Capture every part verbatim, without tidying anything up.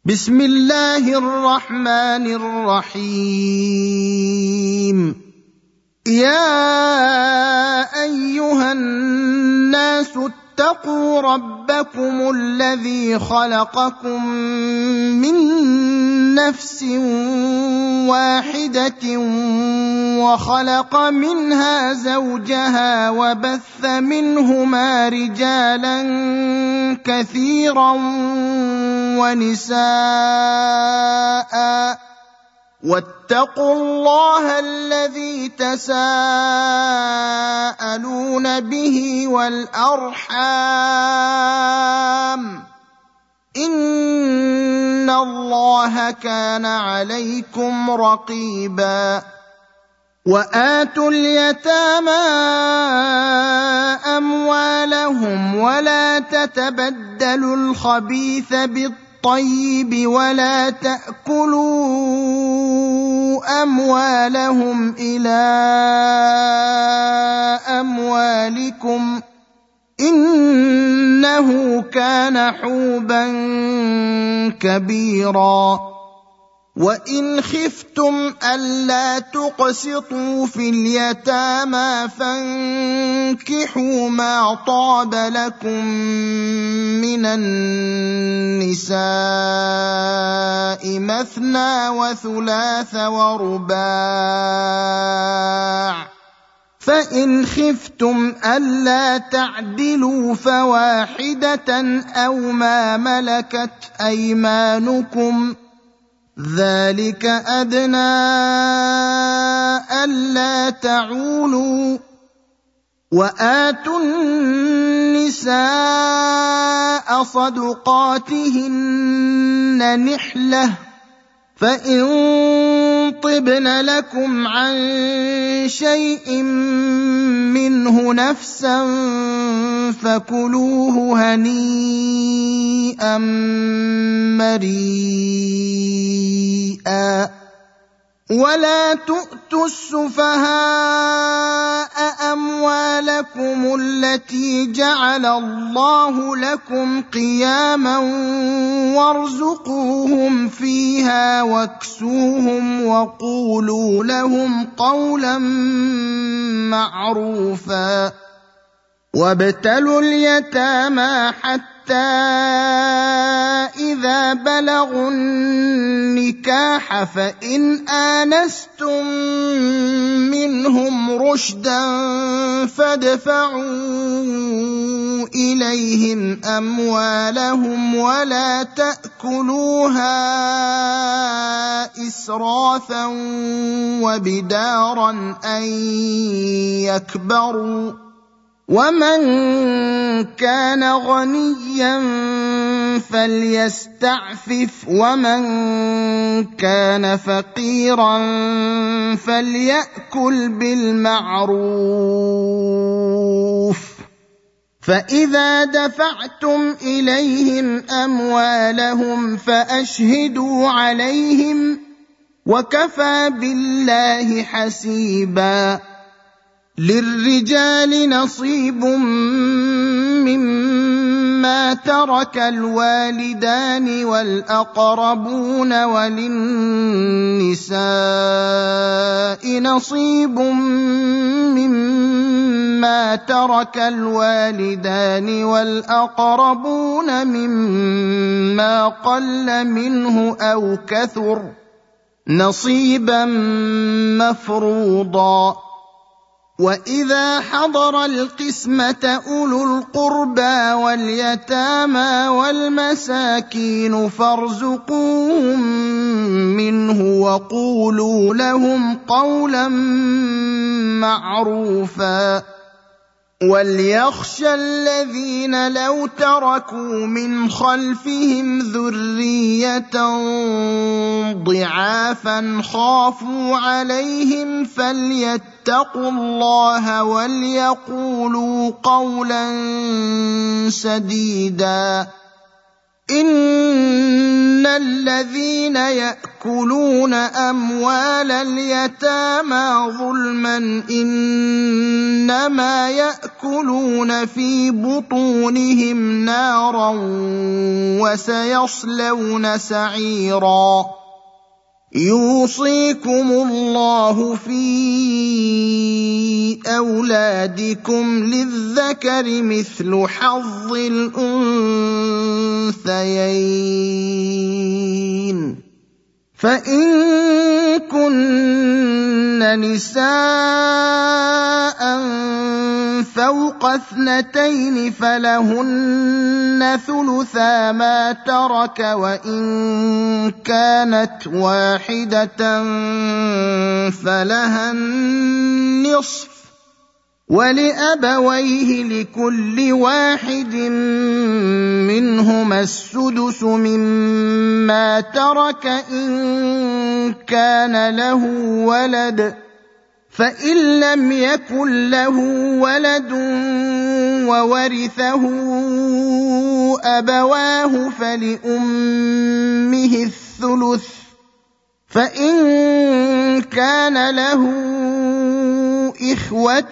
بسم الله الرحمن الرحيم. يا أيها الناس اتقوا ربكم الذي خلقكم من نفس واحدة وخلق منها زوجها وبث منهما رجالا كثيرا ونساء واتقوا الله الذي تساءلون به والأرحام إن الله كان عليكم رقيبا. وآتوا اليتامى أموالهم ولا تتبدلوا الخبيث بالطيب ولا تأكلوا أموالهم إلى أموالكم إنه كان حوبا كبيرا. وإن خفتم ألا تقسطوا في اليتامى فانكحوا ما طاب لكم من النساء مثنى وثلاث ورباع، فإن خفتم ألا تعدلوا فواحدة أو ما ملكت أيمانكم ذلك أدنى ألا تعولوا. وآتوا النساء صدقاتهن نحلة فإن طبن لكم عن شيء منه نفسا فكلوه هنيئا مريئا. ولا تؤتوا السفهاء أموالكم التي جعل الله لكم قياما وارزقوهم فيها واكسوهم وقولوا لهم قولا معروفا. وابتلوا اليتامى حتى إذا بلغوا النكاح فإن آنستم منهم رشدا فادفعوا إليهم أموالهم ولا تأكلوها إسرافا وبدارا أن يكبروا. ومن كان غنيا فليستعفف ومن كان فقيرا فليأكل بالمعروف. فإذا دفعتم إليهم أموالهم فأشهدوا عليهم وكفى بالله حسيبا. للرجال نصيب مما ترك الوالدان والأقربون وللنساء نصيب مما ترك الوالدان والأقربون مما قل منه أو كثر نصيبا مفروضا. وإذا حضر القسمة أولو القربى واليتامى والمساكين فارزقوهم منه وقولوا لهم قولا معروفا. وليخشى الذين لو تركوا من خلفهم ذرية ضعافا خافوا عليهم فليتقوا الله وليقولوا قولا سديدا. إن الذين يأكلون أموال اليتامى ظلما إنما يأكلون في بطونهم نارا وسيصلون سعيرا يوصيكم الله في أولادكم للذكر مثل حظ الأنثيين فإن كن نساء فوق اثنتين فلهن ثلثا ما ترك وإن كانت واحدة فلها النصف ولأبويه لكل واحد منهما السدس مما ترك إن كان له ولد فإن لم يكن له ولد وورثه أبواه فلأمه الثلث فإن كان له إخوة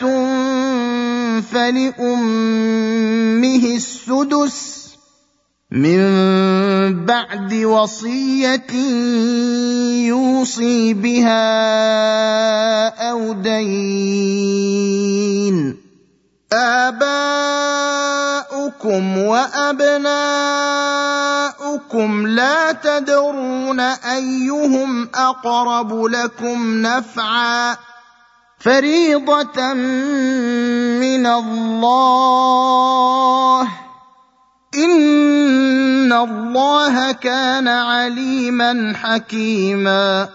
فلأمه السدس من بعد وصية يوصي بها أو دين آباؤكم وأبناؤكم لا تدرون أيهم أقرب لكم نفعا فريضة من الله إن الله كان عليما حكيما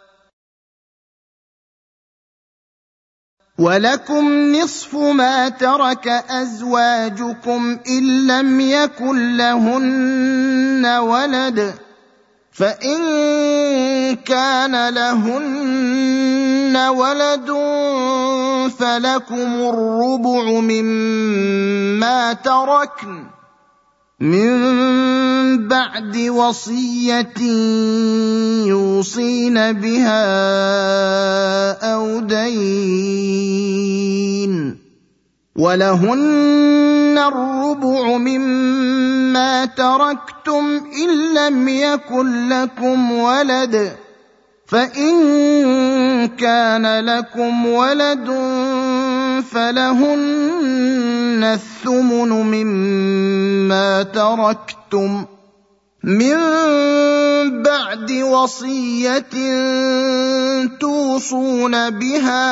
ولكم نصف ما ترك أزواجكم إن لم يكن لهن ولد فإن كان لهن ولد فلكم الربع مما تركن من بعد وصية يوصين بها أو دين ولهن الربع مما تركتم إن لم يكن لكم ولد فإن كان لكم ولد فلهن الثمن مما تركتم من بعد وصية توصون بها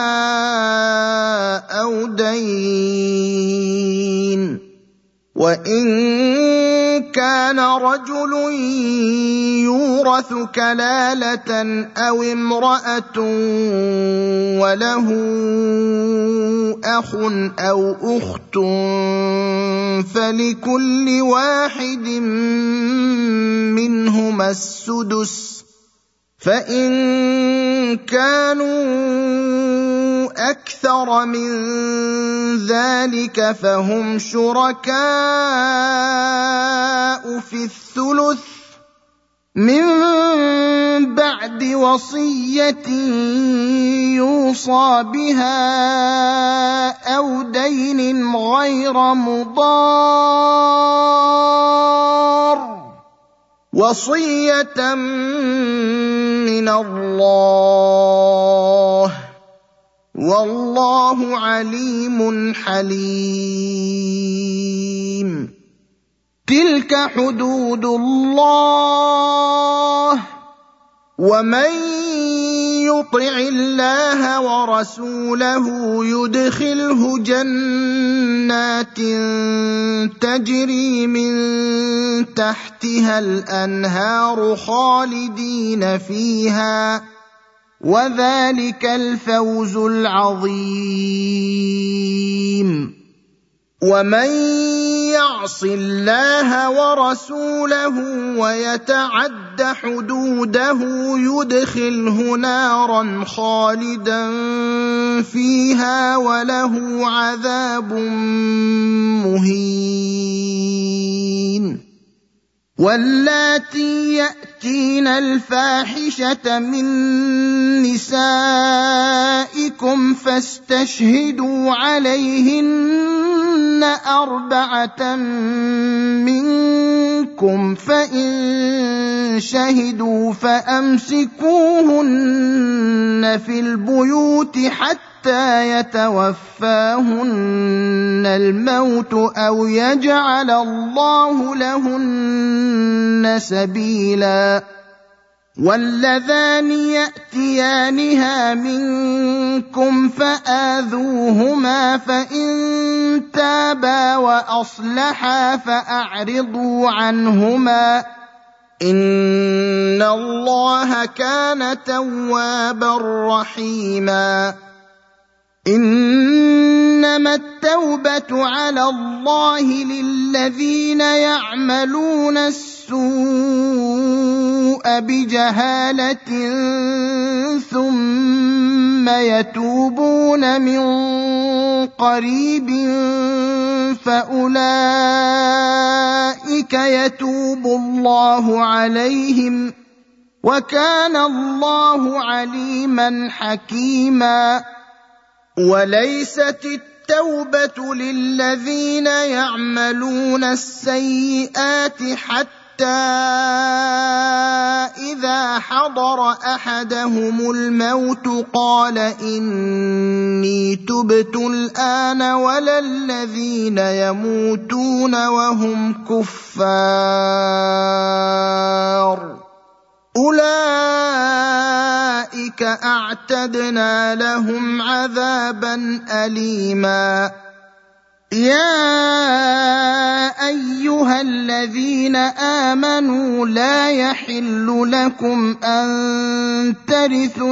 أو دين وإن كان رجل يورث كلالة أو امرأة وله أخ أو أخت فلكل واحد منهما السدس فإن كانوا أكثر من ذلك فهم شركاء في الثلث من بعد وصية يوصى بها أو دين غير مضار وصية من الله والله عليم حليم تلك حدود الله ومن يطع الله ورسوله يدخله جنات تجري من تحتها الأنهار خالدين فيها وذلك الفوز العظيم ومن يعص الله ورسوله ويتعد حدوده يدخله نارا خالدا فيها وله عذاب مهين واللاتي يأتين الفاحشة من نسائكم فاستشهدوا عليهن أربعة منكم فإن شهدوا فأمسكوهن في البيوت حتى يتوفاهن الموت أو يجعل الله لهن سبيلا. واللذان يأتيانها منكم فآذوهما فإن تابا وأصلحا فأعرضوا عنهما إن الله كان توابا رحيما. إنما التوبة على الله للذين يعملون السوء بجهالة ثم يتوبون من قريب فأولئك يتوب الله عليهم وكان الله عليما حكيما. وليست التوبة للذين يعملون السيئات حتى إذا حضر أحدهم الموت قال إني تبت الآن ولا الذين يموتون وهم كفار أولئك أعتدنا لهم عذابا أليما. يا أيها الذين آمنوا لا يحل لكم أن ترثوا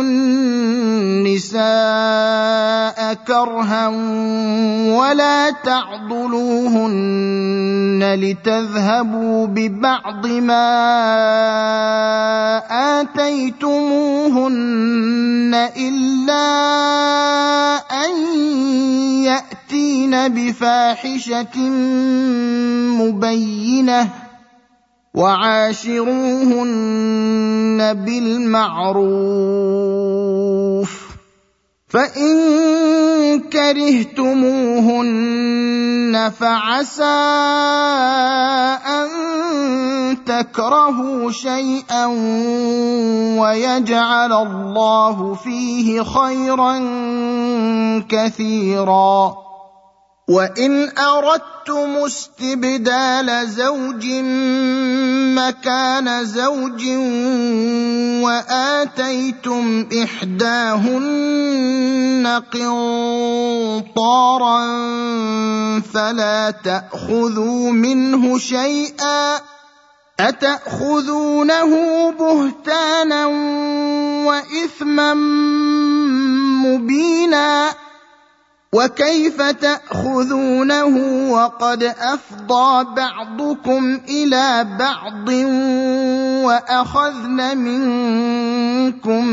النساء كرها ولا تعضلوهن لتذهبوا ببعض ما آتيتموهن إلا أن يأتين بفاحشة مبينة وعاشروهن بالمعروف فإن كرهتموهن فعسى أن تكرهوا شيئا ويجعل الله فيه خيرا كثيرا. وإن أردتم استبدال زوج مكان زوج وآتيتم إحداهن قنطارا فلا تأخذوا منه شيئا أتأخذونه بهتانا وإثما مبينا وكيف تأخذونه وقد أفضى بعضكم إلى بعض وأخذن منكم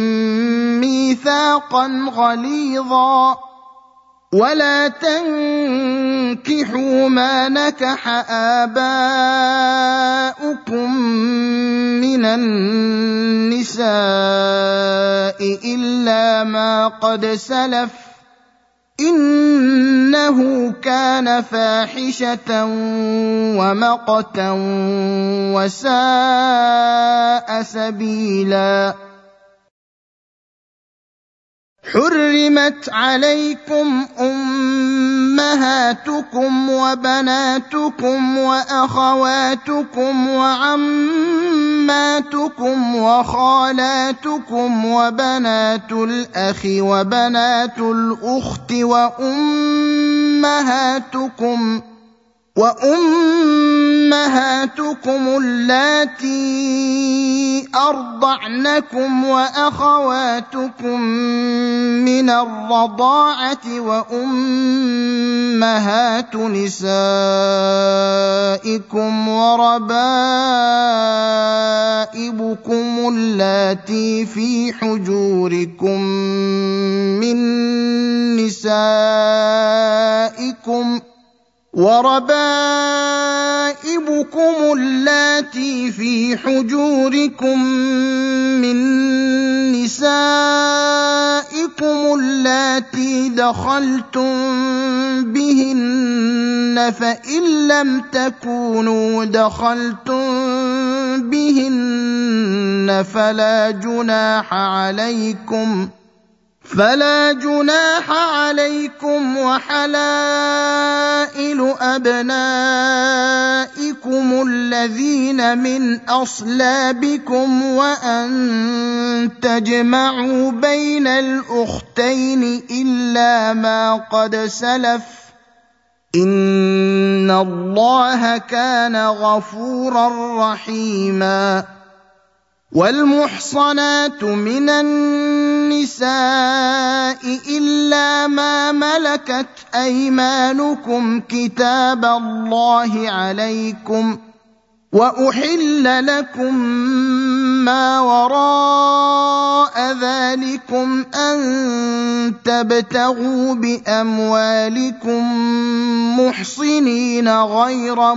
ميثاقا غليظا ولا تنكحوا ما نكح آباؤكم من النساء إلا ما قد سلف إنه كان فاحشة ومقتا وساء سبيلا. حرمت عليكم أمهاتكم وبناتكم وأخواتكم وعماتكم وخالاتكم وبنات الأخ وبنات الأخت وأمهاتكم وأمهاتكم اللاتي أرضعنكم وأخواتكم من الرضاعة وأمهات نسائكم وربائبكم اللاتي في حجوركم من نسائكم وربائبكم اللاتي في حجوركم من نسائكم اللاتي دخلتم بهن فإن لم تكونوا دخلتم بهن فلا جناح عليكم فلا جناح عليكم وحلائل أبنائكم الذين من أصلابكم وأن تجمعوا بين الأختين إلا ما قد سلف إن الله كان غفورا رحيما والمحصنات من النساء إلا ما ملكت أيمانكم كتاب الله عليكم وأحل لكم ما وراء ذلكم أن تبتغوا بأموالكم محصنين غير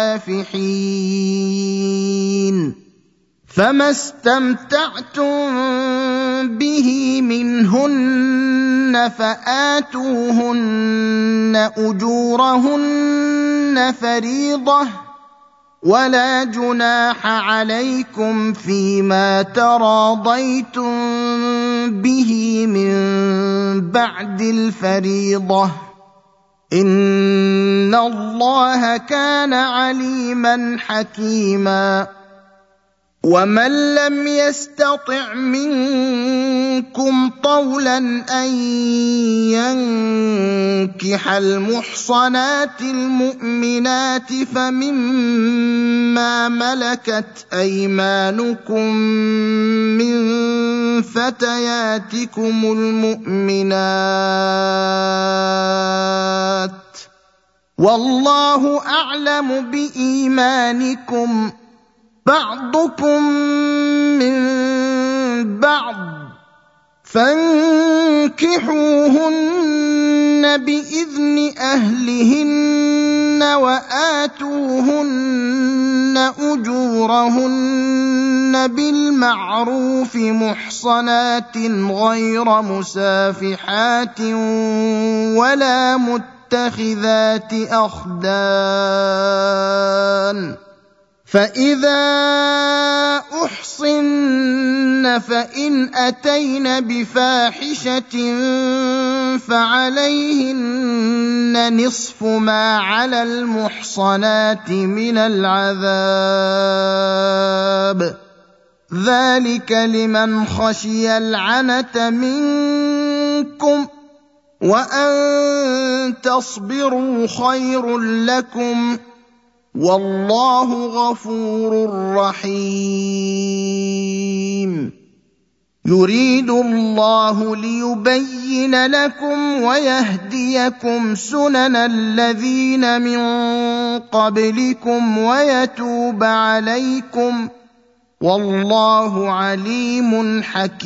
مسافحين فما استمتعتم به منهن فآتوهن أجورهن فريضة ولا جناح عليكم فيما تراضيتم به من بعد الفريضة إن الله كان عليما حكيما ومن لم يستطع منكم طولا أن ينكح المحصنات المؤمنات فمما ملكت أيمانكم من فتياتكم المؤمنات والله أعلم بإيمانكم بعضكم من بعض فانكحوهن بإذن أهلهن وآتوهن أجورهن بالمعروف محصنات غير مسافحات ولا متخذات أخدان فإذا أحصن فإن أتين بفاحشة فعليهن نصف ما على المحصنات من العذاب ذلك لمن خشي العنة منكم وأن تصبروا خير لكم والله غفور رحيم يريد الله ليبين لكم ويهديكم سنن الذين من قبلكم ويتوب عليكم والله عليم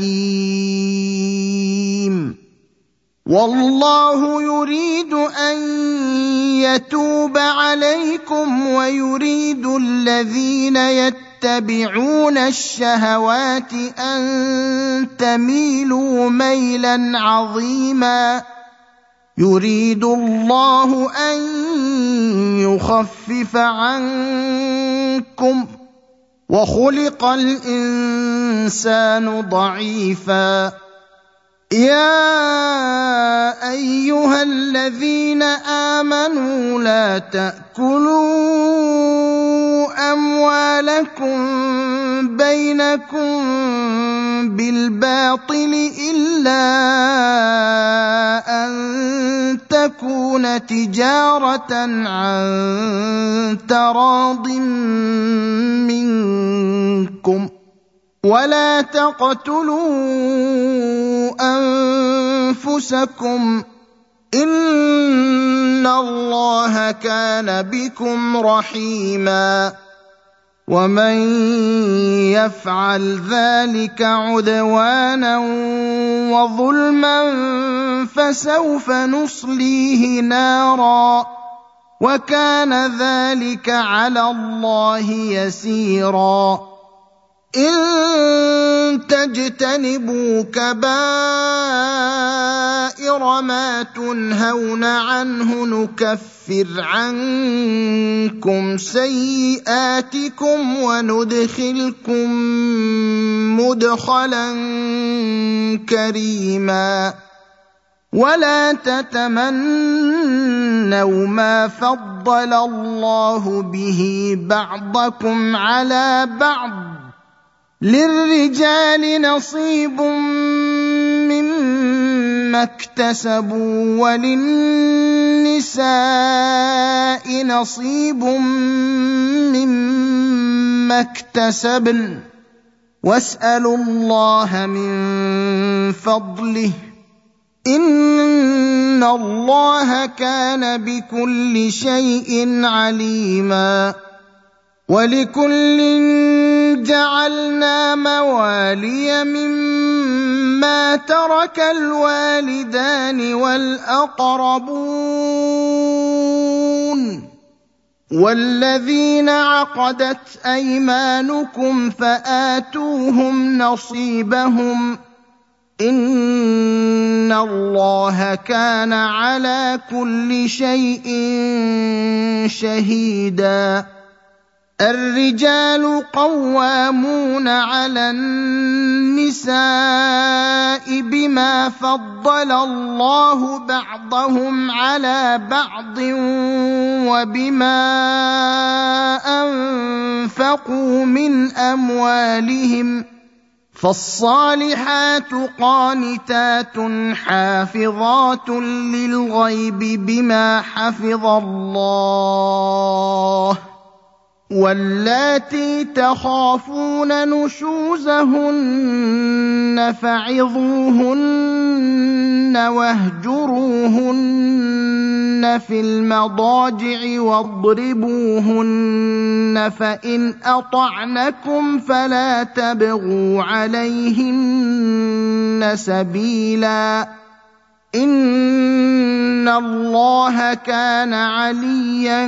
حكيم والله يريد أن يتوب عليكم ويريد الذين يتبعون الشهوات أن تميلوا ميلا عظيما يريد الله أن يخفف عنكم وخلق الإنسان ضعيفا يا أيها الذين آمنوا لا تأكلوا أموالكم بينكم بالباطل إلا أن تكون تجارة عن تراض منكم ولا تقتلوا أنفسكم إن الله كان بكم رحيما ومن يفعل ذلك عدوانا وظلما فسوف نصليه نارا وكان ذلك على الله يسيرا إن تجتنبوا كبائر ما تنهون عنه نكفر عنكم سيئاتكم وندخلكم مدخلا كريما ولا تتمنوا ما فضل الله به بعضكم على بعض للرجال نصيب مما اكتسبوا وللنساء نصيب مما اكتسبن واسألوا الله من فضله إن الله كان بكل شيء عليما ولكل جعلنا موالي مما ترك الوالدان والأقربون والذين عقدت أيمانكم فآتوهم نصيبهم إن الله كان على كل شيء شهيدا الرجال قوامون على النساء بما فضل الله بعضهم على بعض وبما أنفقوا من أموالهم فالصالحات قانتات حافظات للغيب بما حفظ الله واللاتي تخافون نشوزهن فعظوهن واهجروهن في المضاجع واضربوهن فإن أطعنكم فلا تبغوا عليهن سبيلا إن الله كان عليا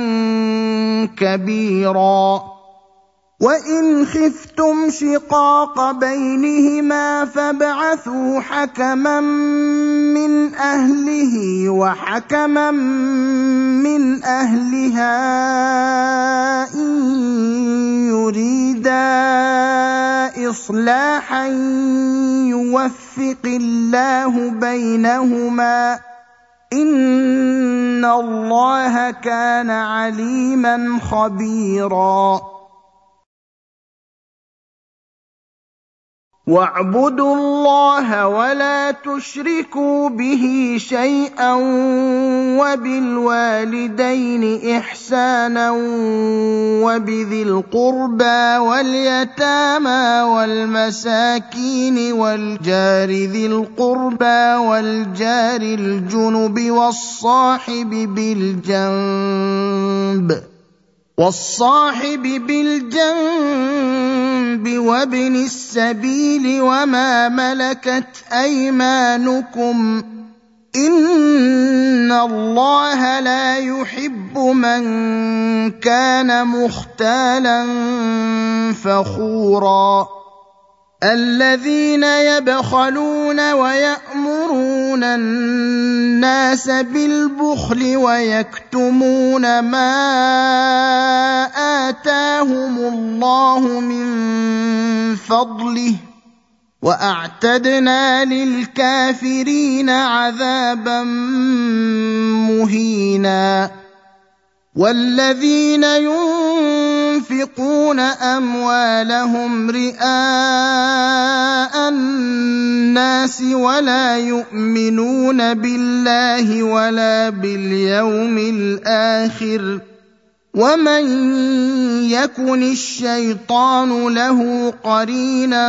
كبيرا وإن خفتم شقاق بينهما فابعثوا حكما من أهله وحكما من أهلها إن يريدا إصلاحا يوفق الله بينهما إن الله كان عليما خبيرا واعبدوا الله ولا تشركوا به شيئا وبالوالدين إحسانا وبذي القربى واليتامى والمساكين والجار ذي القربى والجار الجنب والصاحب بالجنب والصاحب بالجنب وابن السبيل وما ملكت أيمانكم إن الله لا يحب من كان مختالا فخورا الذين يبخلون ويأمرون الناس بالبخل ويكتمون ما آتاهم الله من فضله وأعتدنا للكافرين عذابا مهينا والذين ينفقون أموالهم رئاء الناس ولا يؤمنون بالله ولا باليوم الآخر ومن يكن الشيطان له قرينا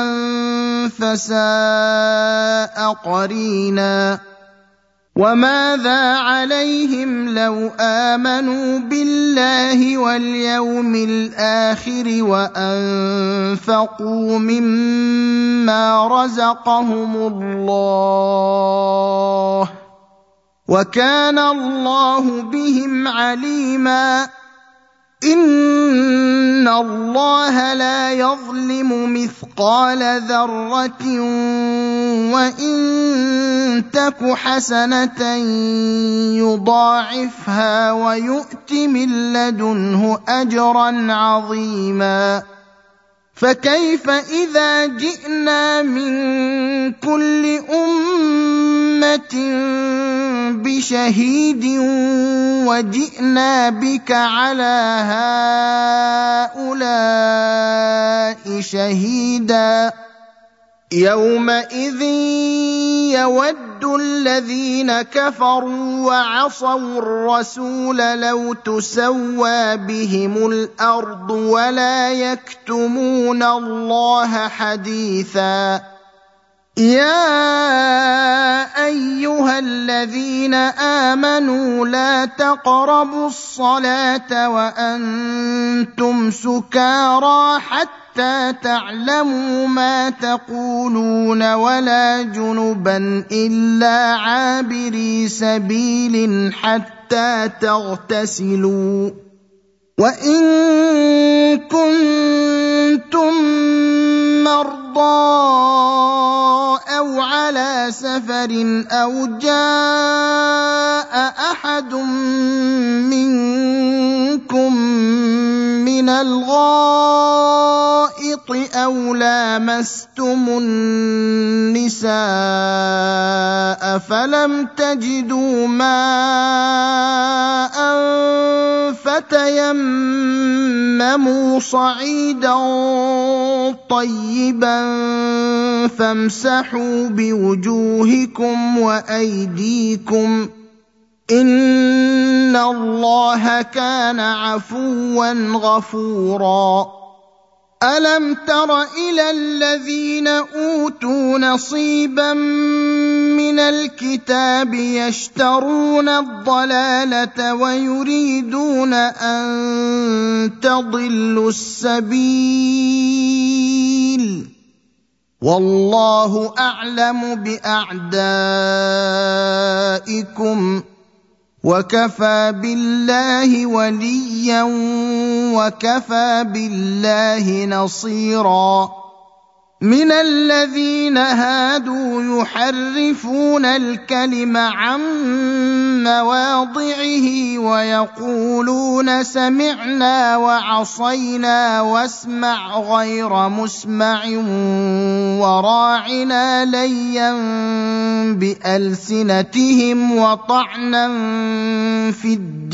فساء قرينا وماذا عليهم لو آمنوا بالله واليوم الآخر وأنفقوا مما رزقهم الله وكان الله بهم عليما إن الله لا يظلم مثقال ذرة وإن تك حسنة يضاعفها ويؤت من لدنه أجرا عظيما فكيف إذا جئنا من كل أمة بشهيد وجئنا بك على هؤلاء شهيدا يومئذ يود الذين كفروا وعصوا الرسول لو تسوى بهم الأرض ولا يكتمون الله حديثا يا أيها الذين آمنوا لا تقربوا الصلاة وأنتم سكارى حتى تعلموا ما تقولون ولا جنبا إلا عابري سبيل حتى تغتسلوا وإن كنتم مرضى أو على سفر أو جاء أحد منكم من الغائط أو لامستم النساء فلم تجدوا ماء فتيمموا صعيدا طيبا فامسحوا بوجوهكم وأيديكم إن الله كان عفوا غفورا ألم تر إلى الذين أوتوا نصيبا من الكتاب يشترون الضلالة ويريدون أن تضلوا السبيل والله أعلم بأعدائكم وكفى بالله وليا وكفى بالله نصيرا من الذين هادوا يحرفون الكلم عن مواضعه ويقولون سمعنا وعصينا واسمع غير مسمع وراعنا ليا بألسنتهم وطعنا في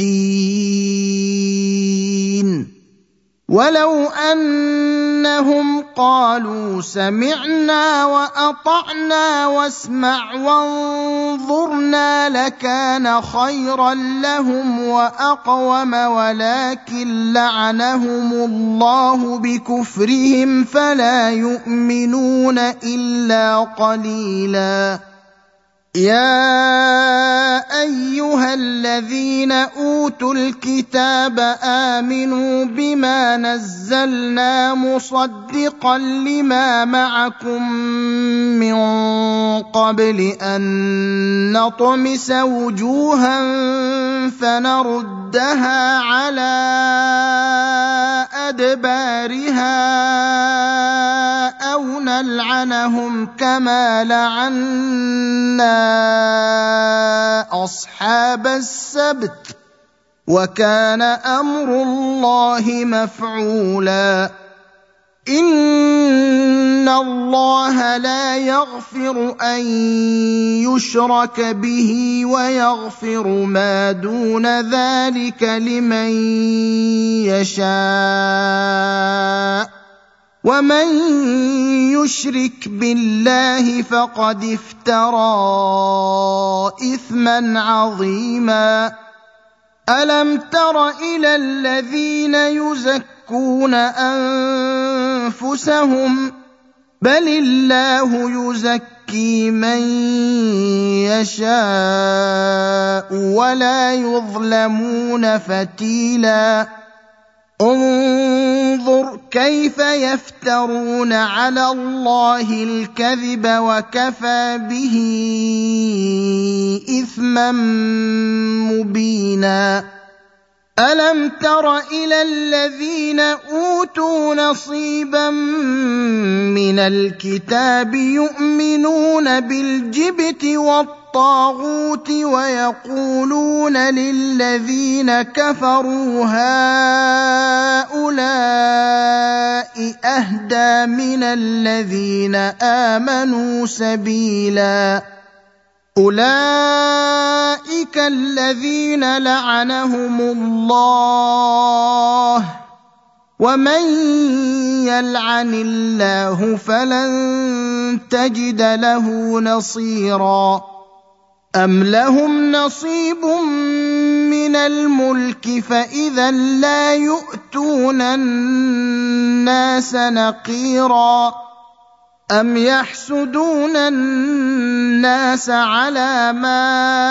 الدين ولو أنهم قالوا سمعنا وأطعنا واسمع وانظرنا لكان خيرا لهم وأقوم ولكن لعنهم الله بكفرهم فلا يؤمنون إلا قليلا يا أيها الذين أوتوا الكتاب آمنوا بما نزلنا مصدقا لما معكم من قبل أن نطمس وجوها فنردها على أدبارها أو نلعنهم كما لعنا أصحاب السبت وكان أمر الله مفعولا إن الله لا يغفر أن يشرك به ويغفر ما دون ذلك لمن يشاء ومن يشرك بالله فقد افترى إثما عظيما ألم تر إلى الذين يزكون أنفسهم بل الله يزكي من يشاء ولا يظلمون فتيلا انظر كيف يفترون على الله الكذب وكفى به إثما مبينا ألم تر إلى الذين أوتوا نصيبا من الكتاب يؤمنون بالجبت والطاغوت ويقولون للذين كفروا هؤلاء أهدى من الذين آمنوا سبيلا أولئك الذين لعنهم الله ومن يلعن الله فلن تجد له نصيرا أم لهم نصيب من الملك فإذا لا يؤتون الناس نقيرا أم يحسدون الناس على ما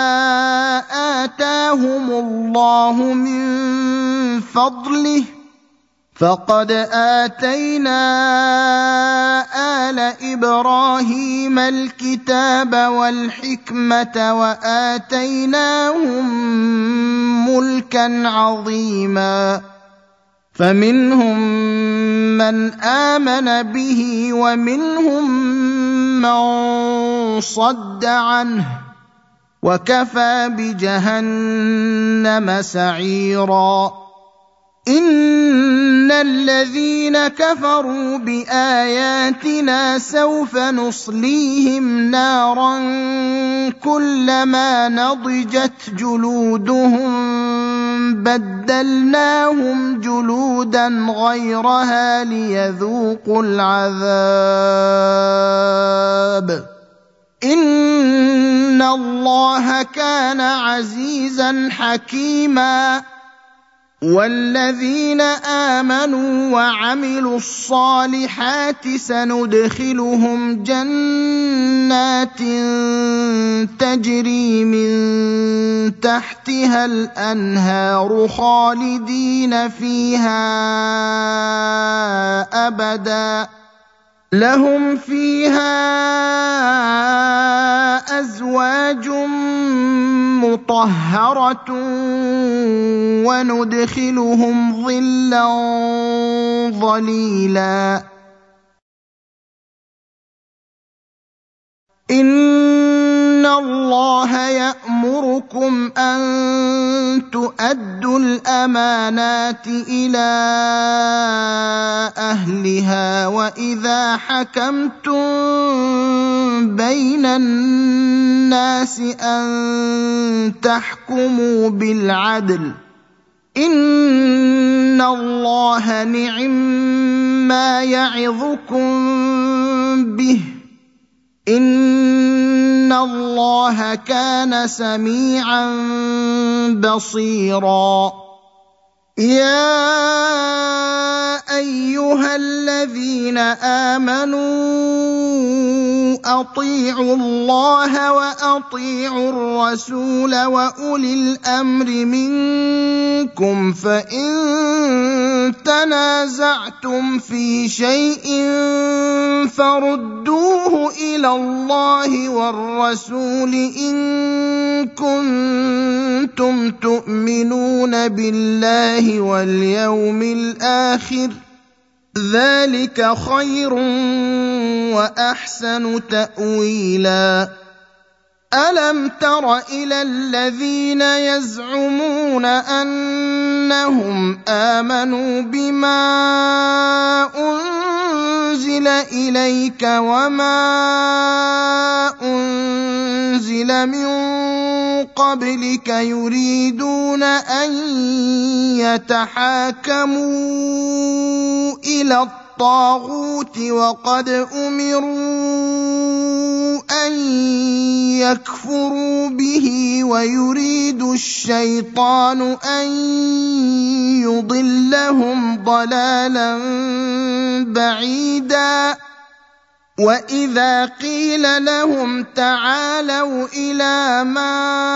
آتاهم الله من فضله فقد آتينا آل إبراهيم الكتاب والحكمة وآتيناهم ملكا عظيما فمنهم من آمن به ومنهم من صد عنه وكفى بجهنم سعيرا إن الذين كفروا بآياتنا سوف نصليهم نارا كلما نضجت جلودهم بدلناهم جلودا غيرها ليذوقوا العذاب إن الله كان عزيزا حكيما والذين آمنوا وعملوا الصالحات سندخلهم جنات تجري من تحتها الأنهار خالدين فيها أبدا لهم فيها أزواج مطهرة وندخلهم ظلا ظليلا إن الله يأمركم أن تؤدوا الأمانات إلى أهلها وإذا حكمتم بين الناس أن تحكموا بالعدل إن الله نعما يعظكم به إن الله كان سميعا بصيرا يا أيها الذين آمنوا أطيعوا الله وأطيعوا الرسول وأولي الأمر منكم فإن تنازعتم في شيء فردوه إلى الله والرسول إن كنتم تؤمنون بالله واليوم الآخر ذلك خير وأحسن تأويلا ألم تر إلى الذين يزعمون أنهم آمنوا بما أنزل إليك وما أنزل من قبلك يريدون أن يتحاكموا إلى الطاغوت وقد أمروا أن يكفروا به ويريد الشيطان أن يضلهم ضلالا بعيدا وإذا قيل لهم تعالوا إلى ما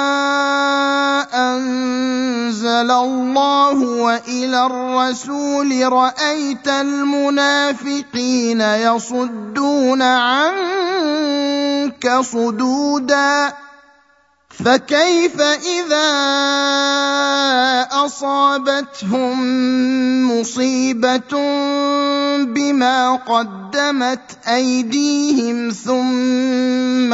أنزل الله وإلى الرسول رأيت المنافقين يصدون عنك صدودا فكيف إذا أصابتهم مصيبة بما قدمت أيديهم ثم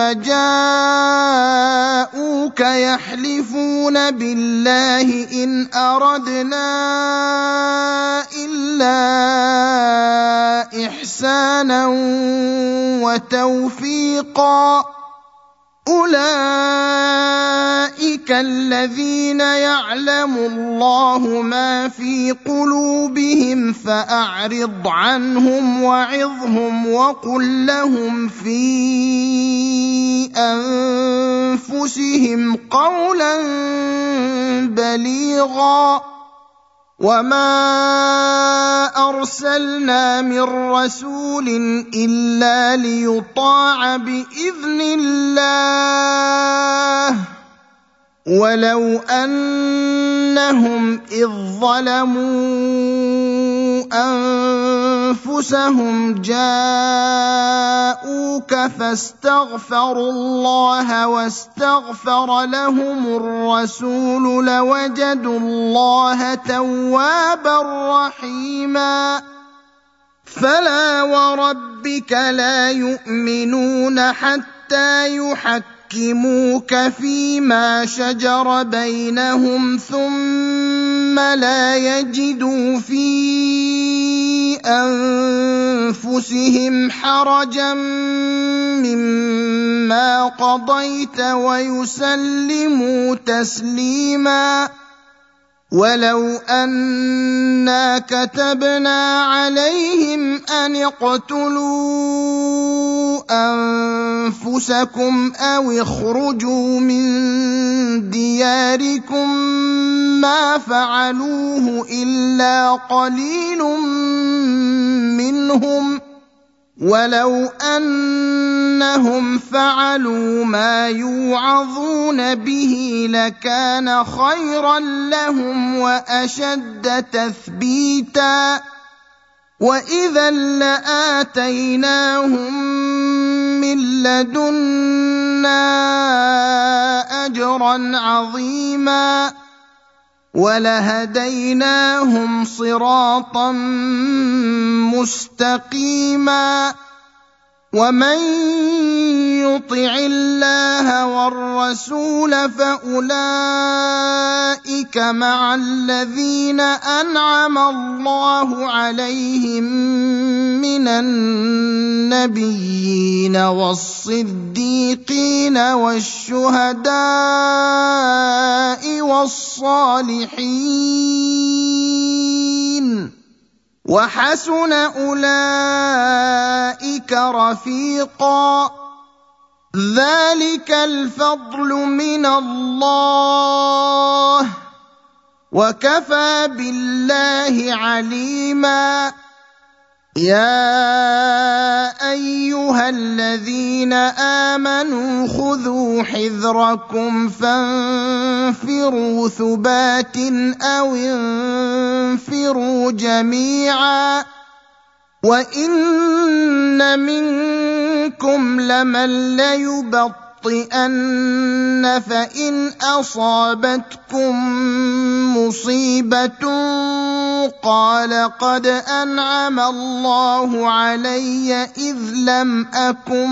جاءوك يحلفون بالله إن أردنا إلا إحسانا وتوفيقا أولئك الذين يعلم الله ما في قلوبهم فأعرض عنهم وعظهم وقل لهم في أنفسهم قولا بليغا وما أرسلنا من رسول إلا ليطاع بإذن الله ولو أنهم إذ ظلموا أنفسهم جاءوك فاستغفروا الله واستغفر لهم الرسول لوجدوا الله توابا رحيما فلا وربك لا يؤمنون حتى يحكموك فيما شجر بينهم ثم لا يجدوا في أنفسهم حرجا مما قضيت ويسلموا تسليما ولو أنا كتبنا عليهم أن اقتلوا أنفسكم أو اخرجوا من دياركم ما فعلوه إلا قليل منهم ولو أنهم فعلوا ما يوعظون به لكان خيرا لهم وأشد تثبيتا وإذا لآتيناهم من لدنا أجرا عظيما ولهديناهم صراطا مستقيما ومن يطع الله والرسول فأولئك مع الذين أنعم الله عليهم من النبيين والصديقين والشهداء والصالحين وحسن أولئك رفيقا ذلك الفضل من الله وكفى بالله عليما يا أيها الذين آمنوا خذوا حذركم فانفروا ثبات أو انفروا جميعا وإن منكم لمن ليبطئن فإن أصابتكم مصيبة قال قد أنعم الله علي إذ لم أكن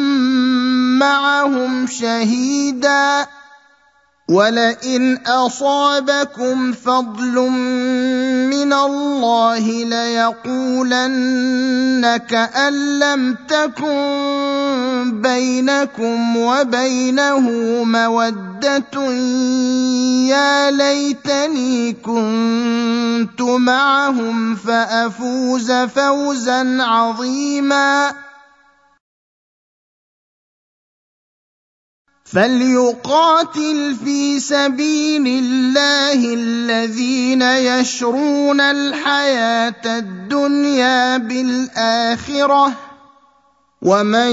معهم شهيدا ولئن أصابكم فضل من الله ليقولن كأن لم تكن بينكم وبينه مودة يا ليتني كنت معهم فأفوز فوزا عظيما فليقاتل في سبيل الله الذين يشرون الحياة الدنيا بالآخرة ومن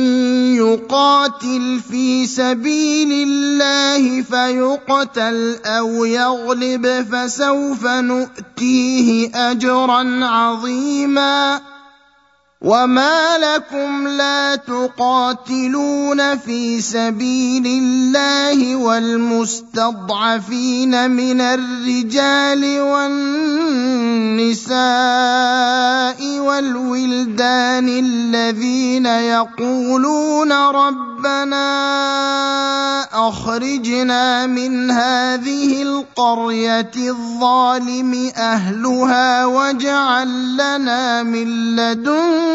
يقاتل في سبيل الله فيقتل أو يغلب فسوف نؤتيه أجرا عظيما وما لكم لا تقاتلون في سبيل الله والمستضعفين من الرجال والنساء والولدان الذين يقولون ربنا أخرجنا من هذه القرية الظالم أهلها واجعل لنا من لدنك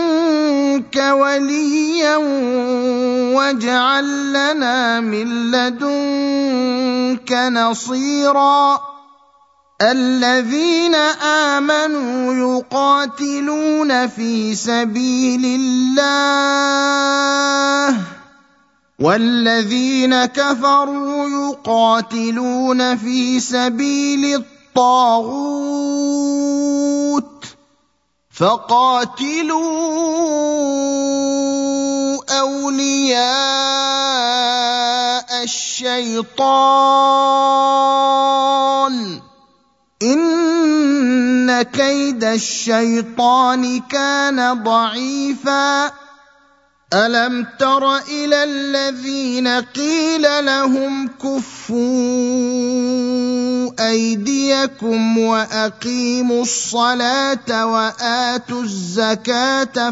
وليا واجعل لنا من لدنك نصيرا الذين آمنوا يقاتلون في سبيل الله والذين كفروا يقاتلون في سبيل الطاغوت فقاتلوا أولياء الشيطان إن كيد الشيطان كان ضعيفا ألم تر إلى الذين قيل لهم كفوا أيديكم وأقيموا الصلاة وآتوا الزكاة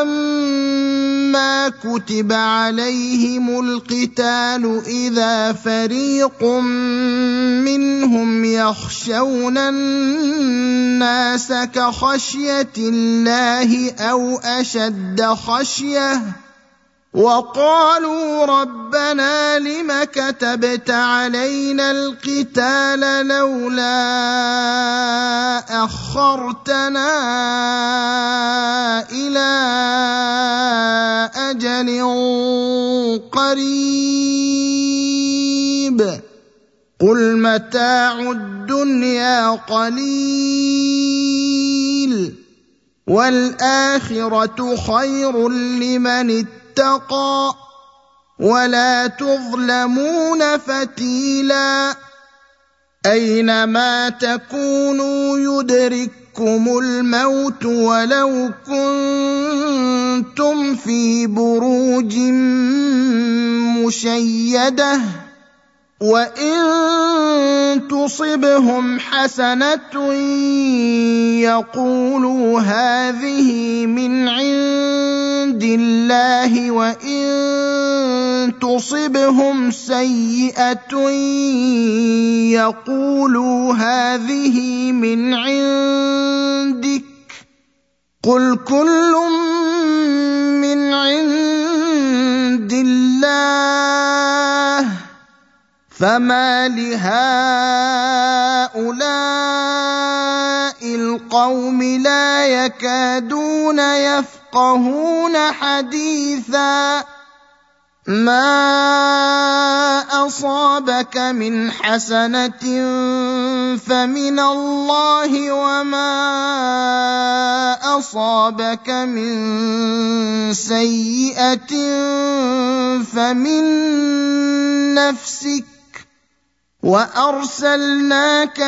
فلما كتب عليهم القتال إذا فريق منهم يخشون الناس كخشية الله أو أشد خشية وقالوا ربنا لم كتبت علينا القتال لولا أخرتنا إلى أجل قريب قل متاع الدنيا قليل والآخرة خير لمن اتقى ولا تظلمون فتيلا أينما تكونوا يدرككم الموت ولو كنتم في بروج مشيدة وإن تصبهم حسنة يقولوا هذه من عند الله وإن تصبهم سيئة يقولوا هذه من عندك قل كل من عند الله فما لهؤلاء القوم لا يكادون يفقهون حديثا ما أصابك من حسنة فمن الله وما أصابك من سيئة فمن نفسك وأرسلناك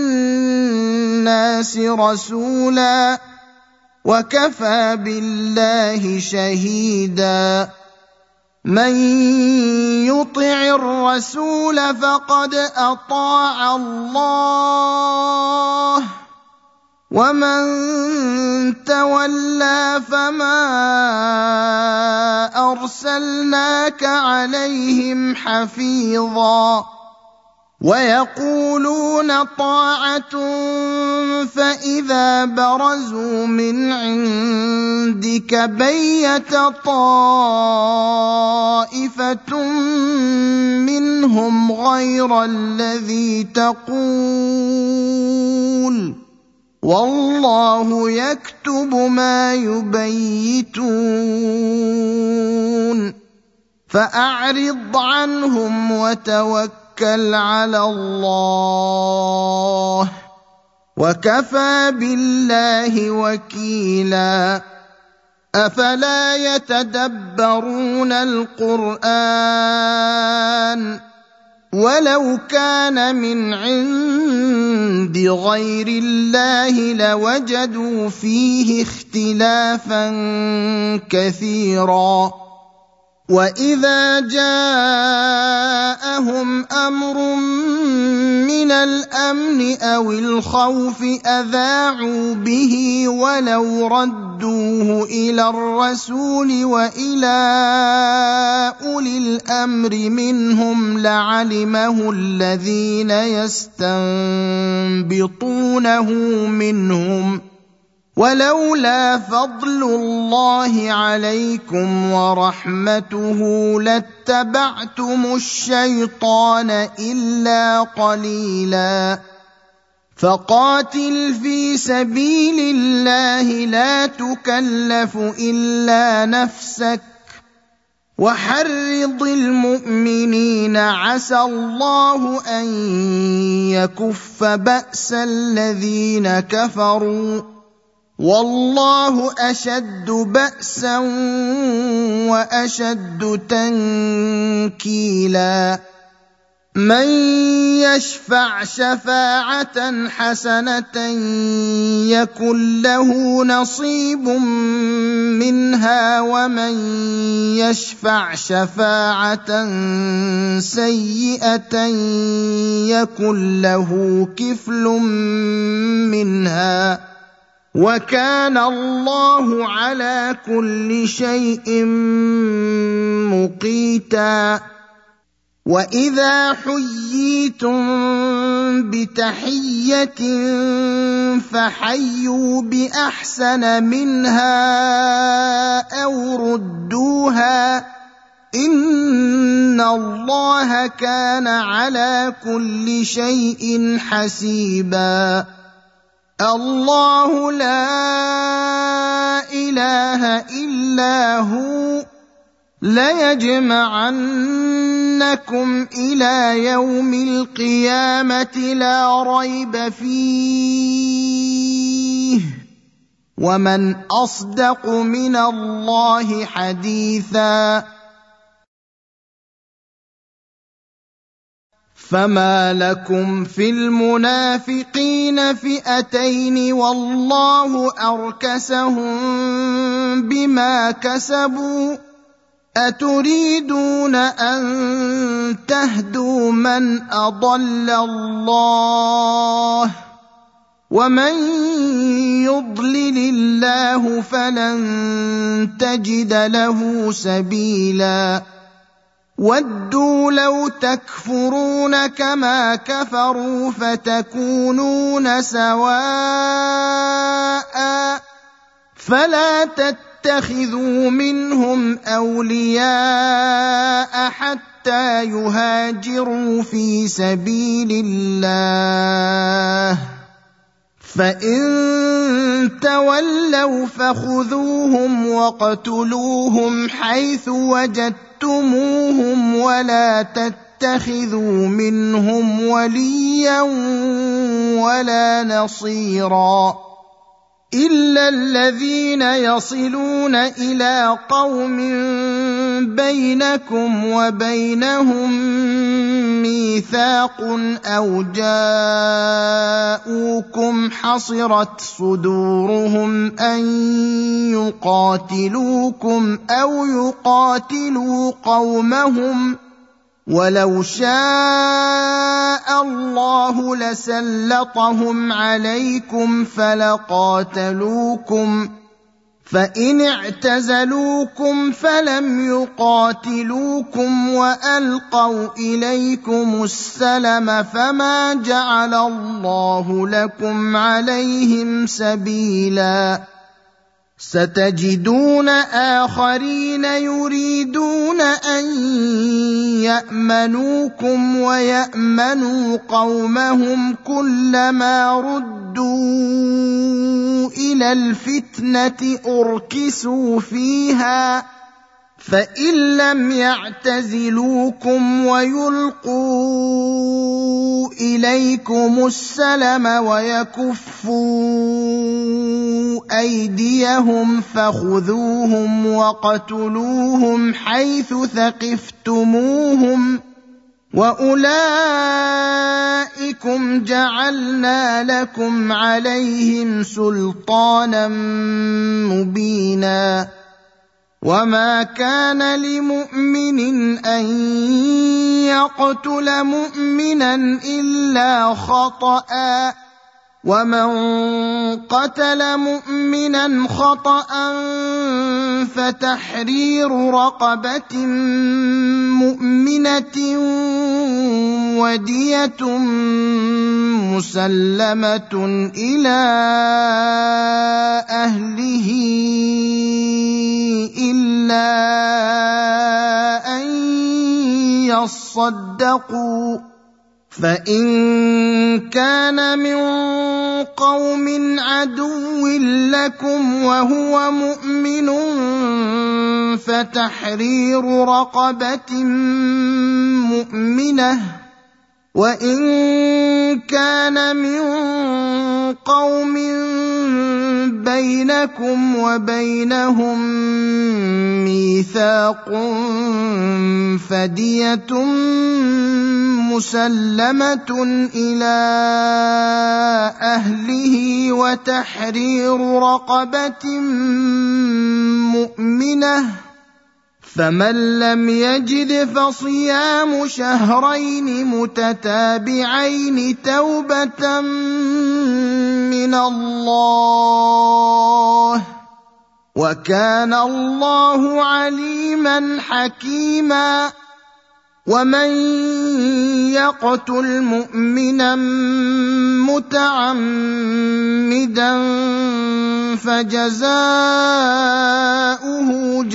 للناس رسولا وكفى بالله شهيدا من يطع الرسول فقد أطاع الله ومن تولى فما أرسلناك عليهم حفيظا ويقولون طاعة فإذا برزوا من عندك بيت طائفة منهم غير الذي تقول والله يكتب ما يبيتون فأعرض عنهم وتوكل على الله وكفى بالله وكيلا أفلا يتدبرون القرآن ولو كان من عند غير الله لوجدوا فيه اختلافا كثيرا وإذا جاءهم أمر من الأمن أو الخوف أذاعوا به ولو ردوه إلى الرسول وإلى أولي الأمر منهم لعلمه الذين يستنبطونه منهم ولولا فضل الله عليكم ورحمته لاتبعتم الشيطان إلا قليلا فقاتل في سبيل الله لا تكلف إلا نفسك وحرض المؤمنين عسى الله أن يكف بأس الذين كفروا والله أشد بأسا وأشد تنكيلا من يشفع شفاعة حسنة يكن له نصيب منها ومن يشفع شفاعة سيئة يكن له كفل منها وكان الله على كل شيء مقيتا وإذا حييتم بتحية فحيوا بأحسن منها أو ردوها إن الله كان على كل شيء حسيبا الله لا إله إلا هو ليجمعنكم إلى يوم القيامة لا ريب فيه ومن أصدق من الله حديثا فما لكم في المنافقين فئتين والله أركسهم بما كسبوا أتريدون أن تهدوا من أضل الله ومن يضلل الله فلن تجد له سبيلا ودوا لو تكفرون كما كفروا فتكونون سواء فلا تتخذوا منهم أولياء حتى يهاجروا في سبيل الله فإن تولوا فخذوهم واقتلوهم حيث وجدتموهم ولا تتخذوا منهم وليا ولا نصيرا إلا الذين يصلون إلى قوم بينكم وبينهم ميثاق أو جاءوكم حصرت صدورهم أن يقاتلوكم أو يقاتلوا قومهم ولو شاء الله لسلطهم عليكم فلقاتلوكم فإن اعتزلوكم فلم يقاتلوكم وألقوا إليكم السلم فما جعل الله لكم عليهم سبيلا ستجدون آخرين يريدون أن يأمنوكم ويأمنوا قومهم كلما ردوا إلى الفتنة أركسوا فيها فإن لم يعتزلوكم ويلقوا إليكم السلم ويكفوا أيديهم فخذوهم وقتلوهم حيث ثقفتموهم وأولئكم جعلنا لكم عليهم سلطانا مبينا وما كان لمؤمن أن يقتل مؤمنا إلا خطأ ومن قتل مؤمنا خطأ فتحرير رقبة مؤمنة ودية مسلمة إلى أهله إلا أن يصدقوا فإن كان من قوم عدو لكم وهو مؤمن فتحرير رقبة مؤمنة وإن كان من قوم بينكم وبينهم ميثاق فدية مسلمة إلى أهله وتحرير رقبة مؤمنة فمن لم يجد فصيام شهرين متتابعين توبة من الله وكان الله عليما حكيما ومن يقتل مؤمنا متعمدا فجزاؤه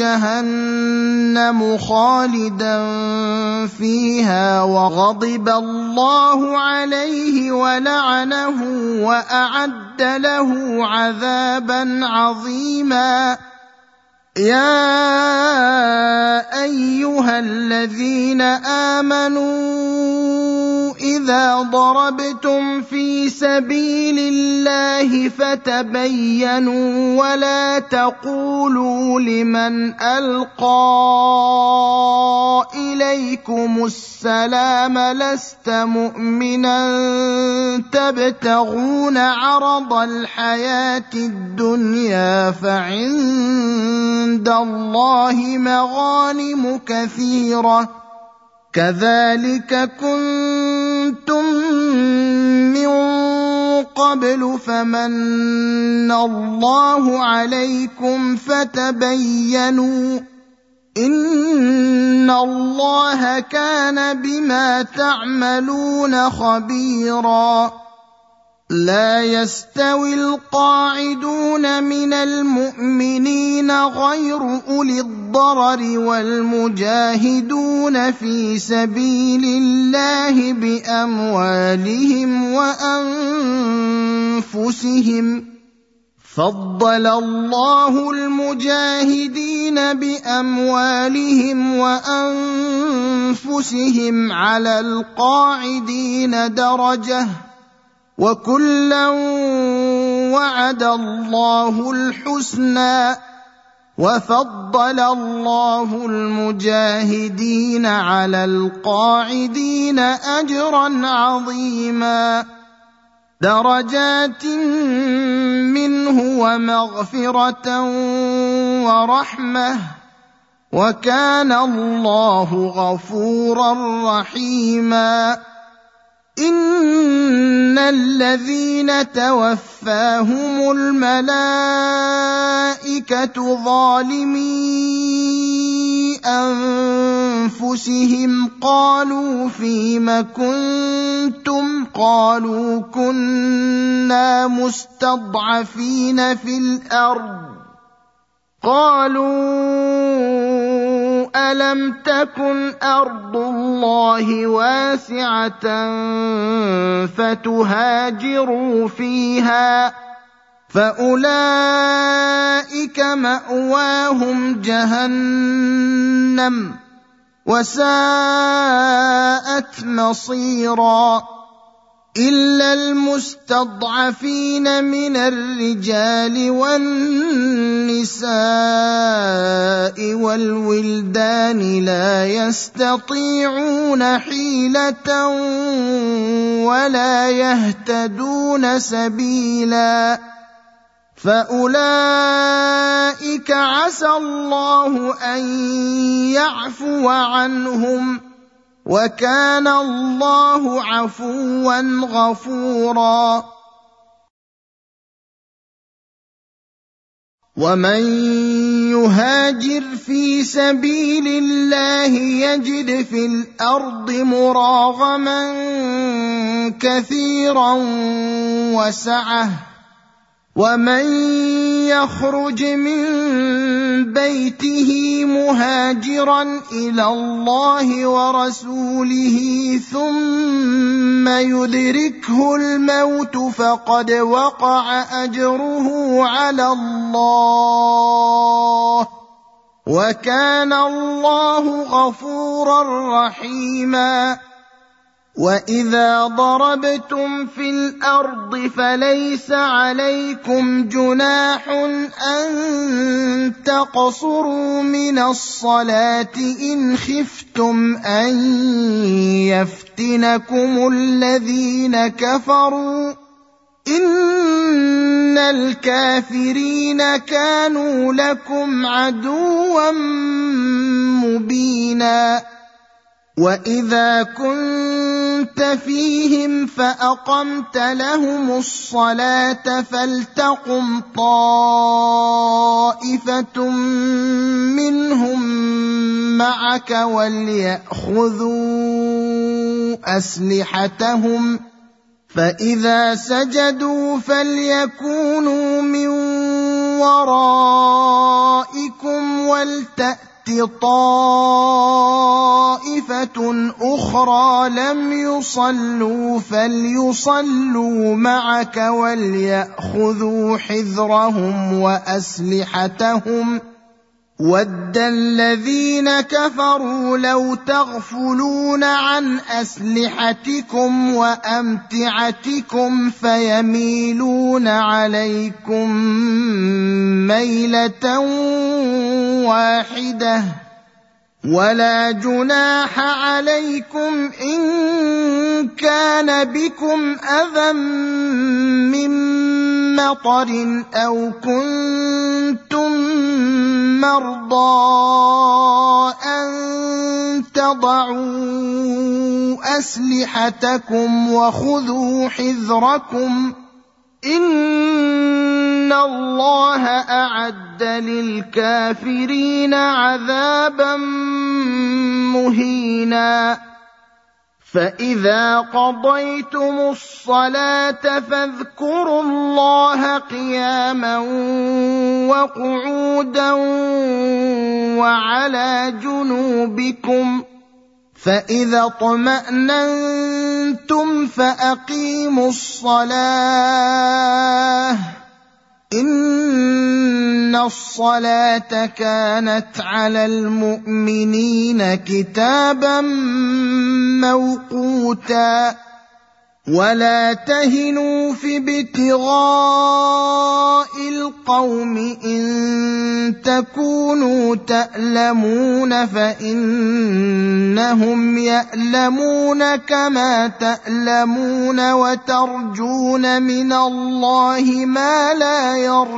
جهنم خالدا فيها وغضب الله عليه ولعنه وأعد له عذابا عظيما يا أيها الذين آمنوا إذا ضربتم في سبيل الله فتبينوا ولا تقولوا لمن ألقى إليكم السلام لست مؤمنا تبتغون عرض الحياة الدنيا فعند عند الله مغانم كثيرة كذلك كنتم من قبل فمن الله عليكم فتبينوا إن الله كان بما تعملون خبيرا لا يستوي القاعدون من المؤمنين غير أولي الضرر والمجاهدون في سبيل الله بأموالهم وأنفسهم فضل الله المجاهدين بأموالهم وأنفسهم على القاعدين درجة وكلا وعد الله الحسنى وفضل الله المجاهدين على القاعدين أجرا عظيما درجات منه ومغفرة ورحمة وكان الله غفورا رحيما إن الذين توفاهم الملائكة ظالمي أنفسهم قالوا فيم كنتم قالوا كنا مستضعفين في الأرض قالوا ألم تكن أرض الله واسعة فتهاجروا فيها فأولئك مأواهم جهنم وساءت مصيرا إلا المستضعفين من الرجال والنساء والولدان لا يستطيعون حيلة ولا يهتدون سبيلا فأولئك عسى الله أن يعفو عنهم وكان الله عفوا غفورا ومن يهاجر في سبيل الله يجد في الأرض مراغما كثيرا وسعة ومن يخرج من بيته مهاجرا إلى الله ورسوله ثم يدركه الموت فقد وقع أجره على الله وكان الله غفورا رحيما وإذا ضربتم في الأرض فليس عليكم جناح أن تقصروا من الصلاة إن خفتم أن يفتنكم الذين كفروا إن الكافرين كانوا لكم عدوا مبينا وإذا كنت فيهم فأقمت لهم الصلاة فلتقم طائفة منهم معك وليأخذوا أسلحتهم فإذا سجدوا فليكونوا من ورائكم ولتأت طائفة أخرى لم يصلوا فليصلوا معك وليأخذوا حذرهم وأسلحتهم ود الذين كفروا لو تغفلون عن أسلحتكم وأمتعتكم فيميلون عليكم ميلة واحدة ولا جناح عليكم إن كان بكم أذى من مطر أو كنتم مرضى أن تضعوا أسلحتكم وخذوا حذركم إن الله أعد للكافرين عذابا مهينا فإذا قضيتم الصلاة فاذكروا الله قياما وقعودا وعلى جنوبكم فإذا اطمأننتم فأقيموا الصلاة إن الصلاة كانت على المؤمنين كتابا موقوتا ولا تهنوا في ابتغاء القوم إن تكونوا تألمون فإنهم يألمون كما تألمون وترجون من الله ما لا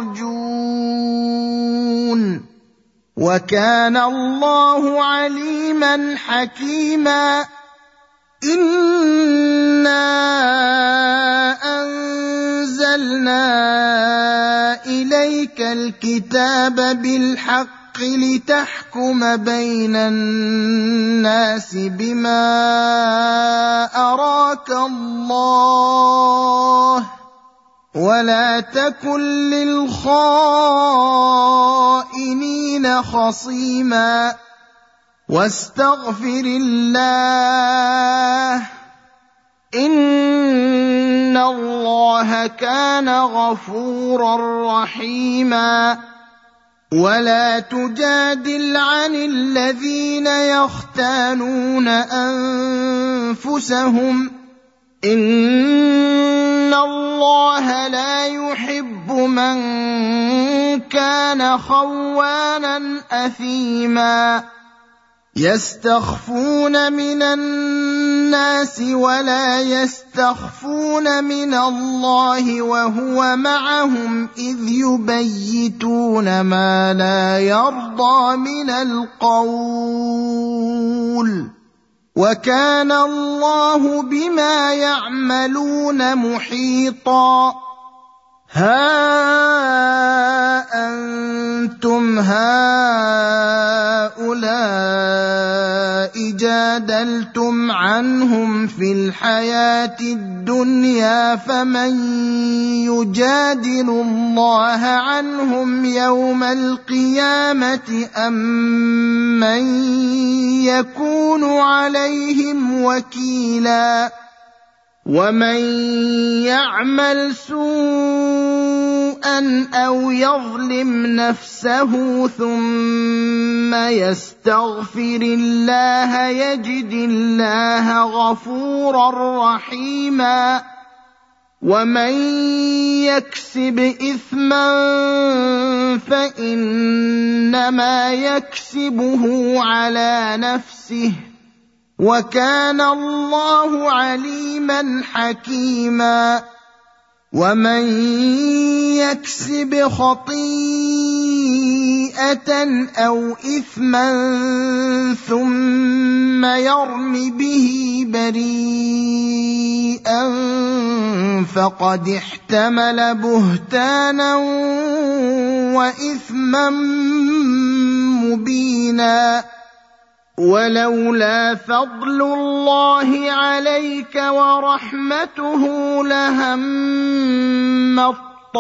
يرجون وكان الله عليما حكيما إنا أنزلنا إليك الكتاب بالحق لتحكم بين الناس بما أراك الله ولا تكن للخائنين خصيما واستغفر الله إن إِنَّ اللَّهَ كَانَ غَفُورًا رَّحِيمًا وَلَا تُجَادِلْ عَنِ الَّذِينَ يَخْتَانُونَ أَنفُسَهُمْ ۚ إِنَّ اللَّهَ لَا يُحِبُّ مَن كَانَ خَوَّانًا أَثِيمًا يَسْتَخْفُونَ مِنَ النَّاسِ وَلَا يَسْتَخْفُونَ مِنَ اللَّهِ وَهُوَ مَعَهُمْ إِذْ يُبَيِّتُونَ مَا لَا يَرْضَىٰ مِنَ الْقَوْلِ وَكَانَ اللَّهُ بِمَا يَعْمَلُونَ مُحِيطًا هَا أَنتُمْ هَٰؤُلَاءِ جَادَلْتُمْ عَنْهُمْ فِي الْحَيَاةِ الدُّنْيَا فَمَن يُجَادِلُ اللَّهَ عَنْهُمْ يَوْمَ الْقِيَامَةِ أَم مَّن يَكُونُ عَلَيْهِمْ وَكِيلًا وَمَن يَعْمَلْ سُوءًا أَوْ يَظْلِمْ نَفْسَهُ ثُمَّ يَسْتَغْفِرِ اللَّهَ يَجِدِ اللَّهَ غَفُورًا رَّحِيمًا وَمَن يَكْسِبْ إِثْمًا فَإِنَّمَا يَكْسِبُهُ عَلَىٰ نَفْسِهِ وَكَانَ اللَّهُ عَلِيمًا حَكِيمًا وَمَن يَكْسِبْ خَطِيئَةً أَوْ إِثْمًا ثُمَّ يَرْمِ بِهِ بَرِيئًا فَقَدِ احْتَمَلَ بُهْتَانًا وَإِثْمًا مُّبِينًا وَلَوْلَا فَضْلُ اللَّهِ عَلَيْكَ وَرَحْمَتُهُ لَهَمَّت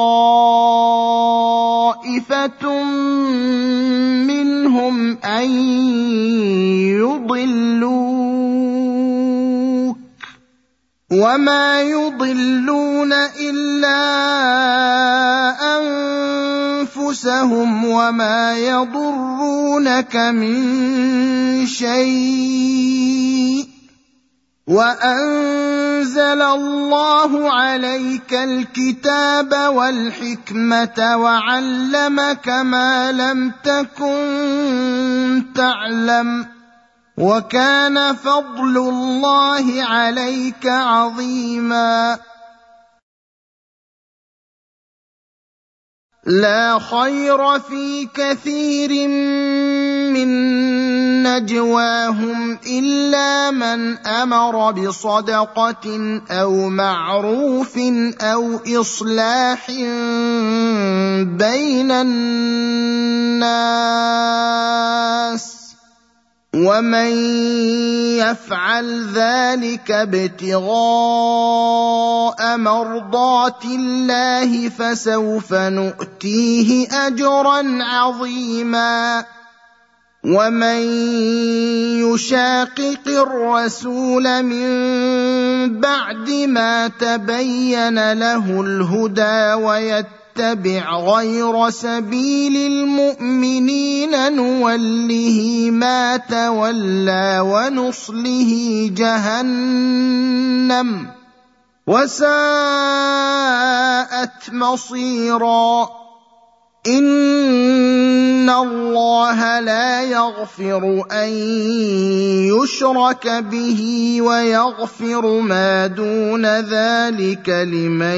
طَّائِفَةٌ مِّنْهُمْ أَن يُضِلُّوكَ وَمَا يُضِلُّونَ إِلَّا أَنفُسَهُمْ وَمَا يَضُرُّونَكَ مِن شَيْءٍ وَأَنزَلَ اللَّهُ عَلَيْكَ الْكِتَابَ وَالْحِكْمَةَ وَعَلَّمَكَ مَا لَمْ تَكُن تَعْلَمُ وَكَانَ فَضْلُ اللَّهِ عَلَيْكَ عَظِيمًا لَا خَيْرَ فِي كَثِيرٍ مِّن نَّجْوَاهُمْ إِلَّا مَنْ أَمَرَ بِصَدَقَةٍ أَوْ مَعْرُوفٍ أَوْ إِصْلَاحٍ بَيْنَ النَّاسِ وَمَن يَفْعَلْ ذَلِكَ ابْتِغَاءَ مَرْضَاتِ اللَّهِ فَسَوْفَ نُؤْتِيهِ أَجْرًا عَظِيمًا وَمَن يُشَاقِقِ الرَّسُولَ مِن بَعْدِ مَا تَبَيَّنَ لَهُ الْهُدَىٰ وَيَتَّبِعْ غَيْرَ سَبِيلِ الْمُؤْمِنِينَ نُوَلِّهِ مَا تَوَلَّىٰ وَنُصْلِهِ جَهَنَّمَ وَسَاءَتْ مَصِيرًا إِنَّ اللَّهَ لَا يَغْفِرُ أَن يُشْرَكَ بِهِ وَيَغْفِرُ مَا دُونَ ذَلِكَ لِمَن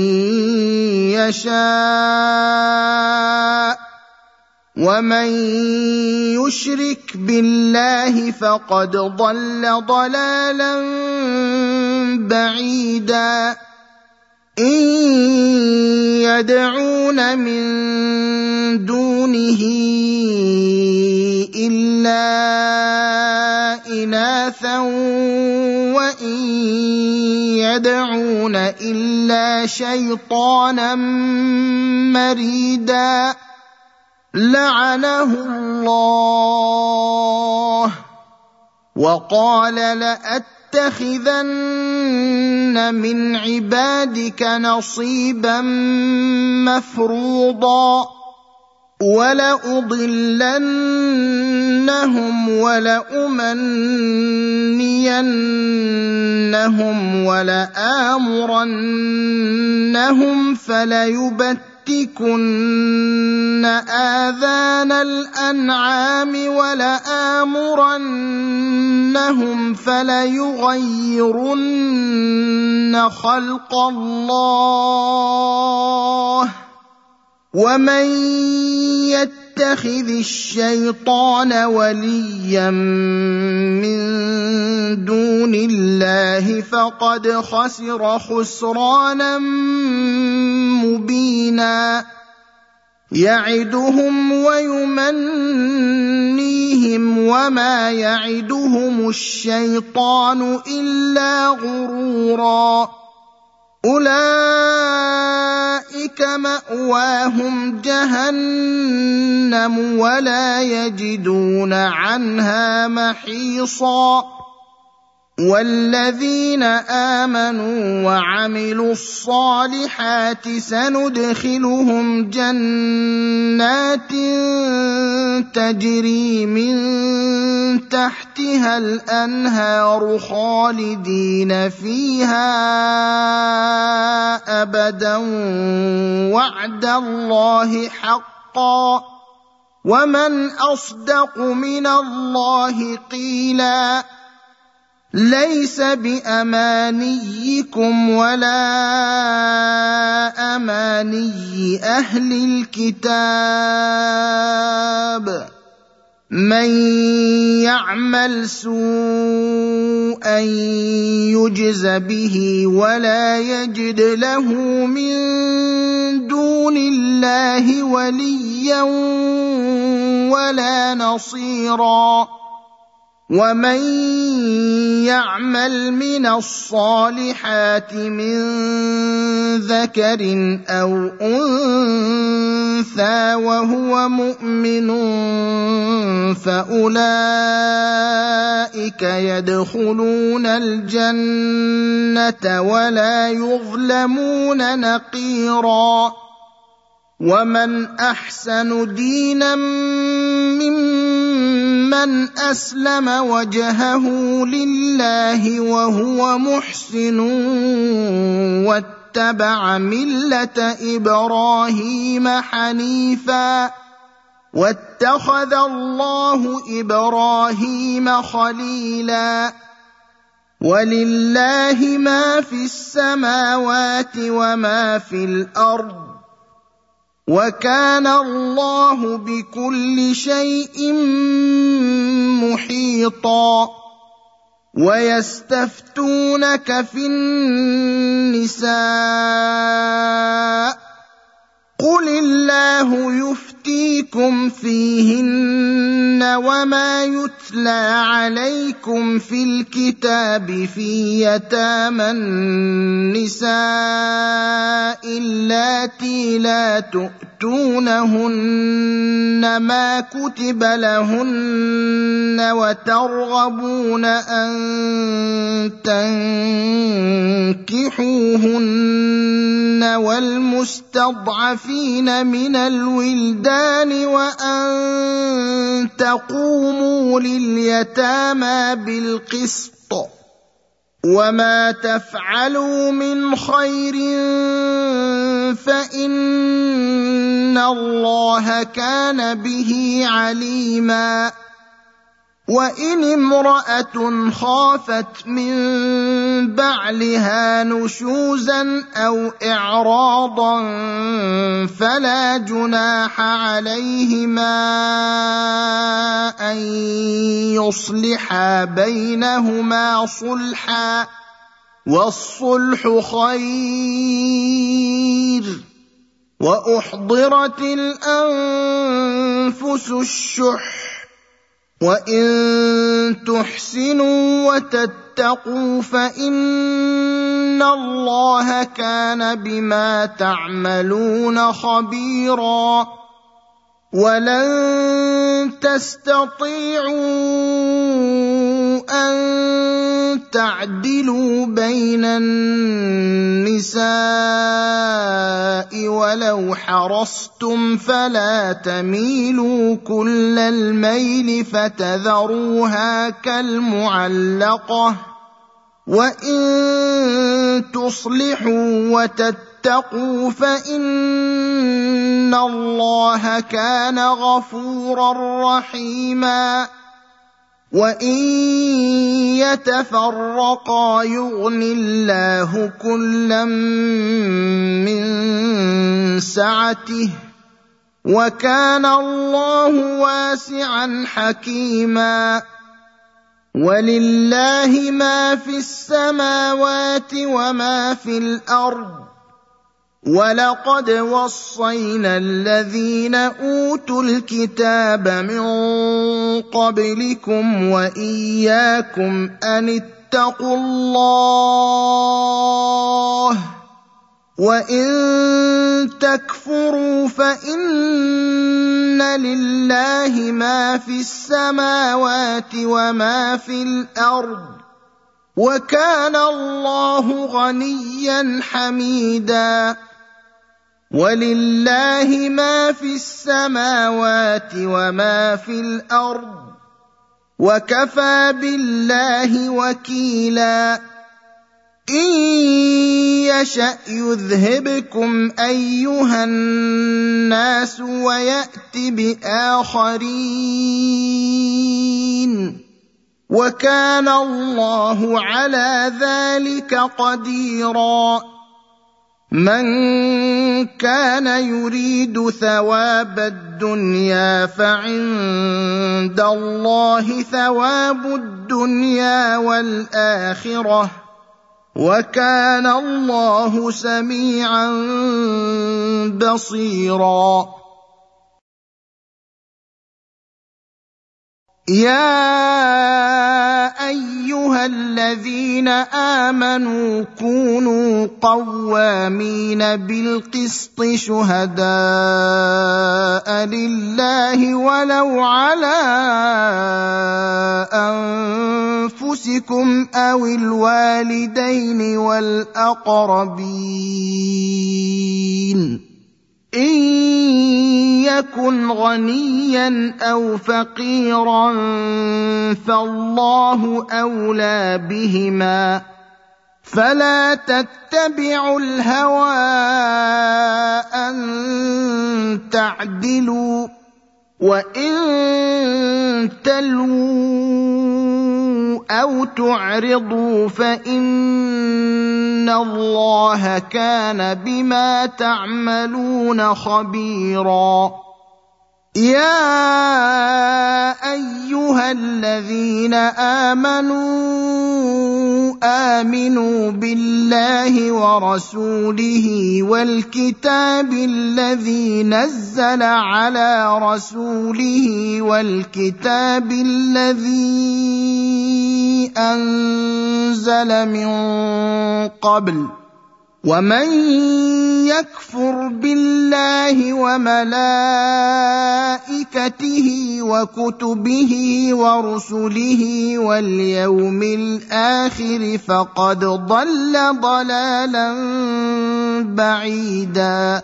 يَشَاءُ وَمَن يُشْرِكْ بِاللَّهِ فَقَدْ ضَلَّ ضَلَالًا بَعِيدًا إِن يَدْعُونَ مِن دُونِهِ إِلَّا إِنَاثًا وَإِن يَدْعُونَ إِلَّا شَيْطَانًا مَّرِيدًا لَّعَنَهُ اللَّهُ وَقَالَ لَأَتَّخِذَنَّ لَيَتَّخِذَنَّ مِنْ عِبَادِكَ نَصِيبًا مَفْرُوضًا وَلَأُضِلَّنَّهُمْ وَلَأُمَنِّيَنَّهُمْ وَلَآمُرَنَّهُمْ فَلَيُبَتِّكُنَّ آذَانَ الْأَنْعَامِ وَلَآمُرَنَّهُمْ فَلَيُغَيِّرُنَّ خَلْقَ اللَّهِ ۚ وَمَن يَتَّخِذِ الشَّيْطَانَ وَلِيًّا مِّن دُونِ اللَّهِ فَقَدْ خَسِرَ خُسْرَانًا مُّبِينًا يَعِدُهُمْ وَيُمَنِّيهِمْ وَمَا يَعِدُهُمُ الشَّيْطَانُ إِلَّا غُرُورًا أُولَٰئِكَ مَأْوَاهُمْ جَهَنَّمُ وَلَا يَجِدُونَ عَنْهَا مَحِيصًا وَالَّذِينَ آمَنُوا وَعَمِلُوا الصَّالِحَاتِ سَنُدْخِلُهُمْ جَنَّاتٍ تَجْرِي مِن تَحْتِهَا الْأَنْهَارُ خَالِدِينَ فِيهَا أَبَدًا وَعْدَ اللَّهِ حَقًّا ۚ وَمَنْ أَصْدَقُ مِنَ اللَّهِ قِيلًا لَيْسَ بِأَمَانِيِّكُمْ وَلَا أَمَانِيِّ أَهْلِ الْكِتَابِ ۗ مَن يَعْمَلْ سُوءًا يُجْزَ بِهِ وَلَا يَجِدْ لَهُ مِن دُونِ اللَّهِ وَلِيًّا وَلَا نَصِيرًا وَمَن يَعْمَلْ مِنَ الصَّالِحَاتِ مِن ذَكَرٍ أَوْ أُنثَىٰ وَهُوَ مُؤْمِنٌ فَأُولَٰئِكَ يَدْخُلُونَ الْجَنَّةَ وَلَا يُظْلَمُونَ نَقِيرًا وَمَنْ أَحْسَنُ دِينًا مِّمَّنْ أَسْلَمَ وَجْهَهُ لِلَّهِ وَهُوَ مُحْسِنٌ وَاتَّبَعَ مِلَّةَ إِبْرَاهِيمَ حَنِيفًا ۗ وَاتَّخَذَ اللَّهُ إِبْرَاهِيمَ خَلِيلًا وَلِلَّهِ مَا فِي السَّمَاوَاتِ وَمَا فِي الْأَرْضِ ۚ وَكَانَ اللَّهُ بِكُلِّ شَيْءٍ مُحِيطًا وَيَسْتَفْتُونَكَ فِي النِّسَاءِ ۖ قُلِ اللَّهُ يُفْتِيكُمْ فِيهِنَّ وَمَا يُتْلَىٰ عَلَيْكُمْ فِي الْكِتَابِ فِي يَتَامَى النِّسَاءِ اللَّاتِي لَا تُؤْتُونَهُنَّ مَا كُتِبَ لَهُنَّ وَتَرْغَبُونَ أَن تَنكِحُوهُنَّ وَالْمُسْتَضْعَفِينَ مِنَ الْوِلْدَانِ وَأَن تَقُومُوا لِلْيَتَامَىٰ بِالْقِسْطِ ۚ وَمَا تَفْعَلُوا مِنْ خَيْرٍ فَإِنَّ اللَّهَ كَانَ بِهِ عَلِيمًا وَإِنِ امْرَأَةٌ خَافَتْ مِن بَعْلِهَا نُشُوزًا أَوْ إِعْرَاضًا فَلَا جُنَاحَ عَلَيْهِمَا أَن يُصْلِحَا بَيْنَهُمَا صُلْحًا ۚ وَالصُّلْحُ خَيْرٌ ۗ وَأُحْضِرَتِ الْأَنفُسُ الشُّحَّ ۚ وَإِن تُحْسِنُوا وَتَتَّقُوا فَإِنَّ اللَّهَ كَانَ بِمَا تَعْمَلُونَ خَبِيرًا وَلَن تَسْتَطِيعُوا أن تعدلوا بين النساء ولو حرصتم فلا تميلوا كل الميل فتذروها كالمعلقة وإن تصلحوا وتتقوا فإن الله كان غفورا رحيما وإن يتفرقا يغن الله كلا من سعته وكان الله واسعا حكيما ولله ما في السماوات وما في الأرض ولقد وصينا الذين أوتوا الكتاب من قبلكم وإياكم أن اتقوا الله وإن تكفروا فإن لله ما في السماوات وما في الأرض وكان الله غنيا حميدا ولله ما في السماوات وما في الأرض وكفى بالله وكيلا إن يشأ يذهبكم أيها الناس ويأت بآخرين وكان الله على ذلك قديرا من كان يريد ثواب الدنيا فعند الله ثواب الدنيا والآخرة وكان الله سميعا بصيرا يا أيها الذين آمنوا كونوا قوامين بالقسط شهداء لله ولو على أنفسكم أو الوالدين والأقربين إن يكن غنيا أو فقيرا فالله أولى بهما فلا تتبعوا الهوى أن تعدلوا وإن تلووا أو تعرضوا فإن الله كان بما تعملون خبيرا يا أيها الذين آمنوا آمنوا بالله ورسوله والكتاب الذي نزل على رسوله والكتاب الذي أنزل من قبل ومن يكفر بالله وملائكته وكتبه ورسله واليوم الآخر فقد ضل ضلالا بعيدا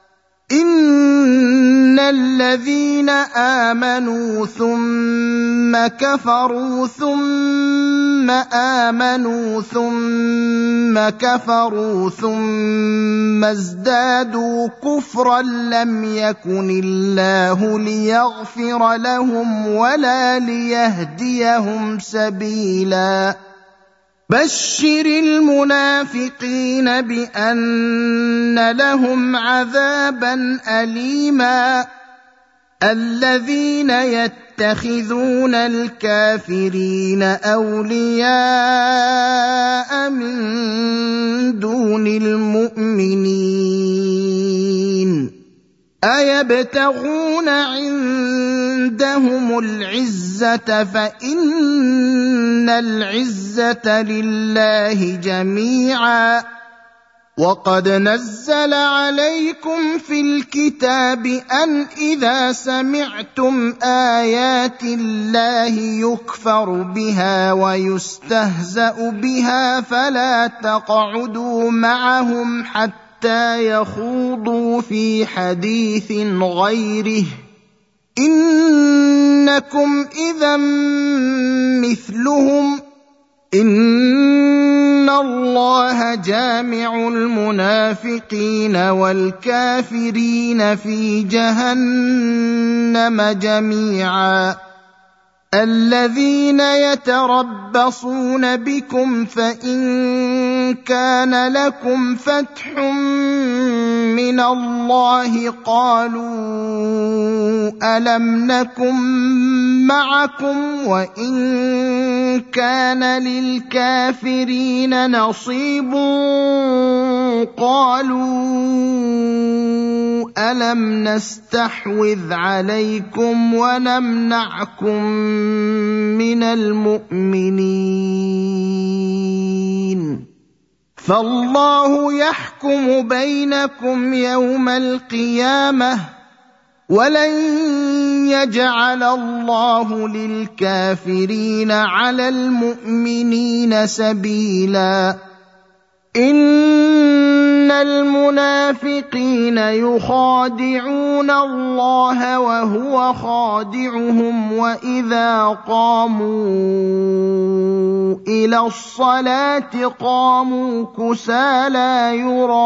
إن الذين آمنوا ثم كفروا ثم آمنوا ثم كفروا ثم ازدادوا كفرا لم يكن الله ليغفر لهم ولا ليهديهم سبيلا بشر المنافقين بأن لهم عذابا أليما الذين يتخذون الكافرين أولياء من دون المؤمنين أيبتغون عندهم العزة فإن العزة لله جميعا وقد نزل عليكم في الكتاب أن إذا سمعتم آيات الله يكفر بها ويستهزأ بها فلا تقعدوا معهم حتى يخوضوا في حديث غيره إنكم إذا مثلهم إن الله جامع المنافقين والكافرين في جهنم جميعا الذين يتربصون بكم فإن كان لكم فتح من الله قالوا ألم نكن معكم وإن كان للكافرين نصيب قالوا ألم نستحوذ عليكم ونمنعكم من المؤمنين فالله يحكم بينكم يوم القيامة ولن يجعل الله للكافرين على المؤمنين سبيلا إن المنافقين يخادعون الله وهو خادعهم وإذا قاموا إلى الصلاة قاموا كسالى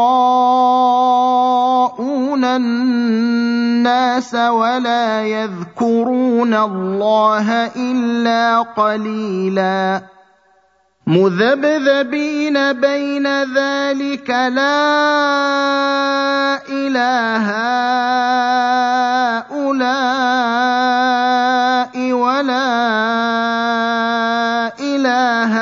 يراءون الناس ولا يذكرون الله إلا قليلا مذبذبين بين ذلك لا إله هؤلاء ولا إله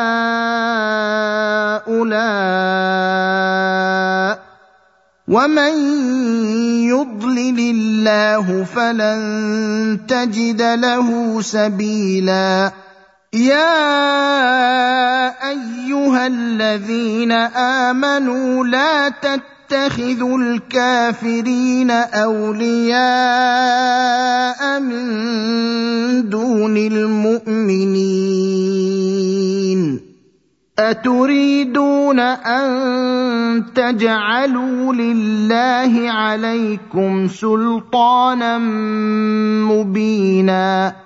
هؤلاء ومن يضلل الله فلن تجد له سبيلا يا أيها الذين آمنوا لا تتخذوا الكافرين أولياء من دون المؤمنين أتريدون أن تجعلوا لله عليكم سلطانا مبينا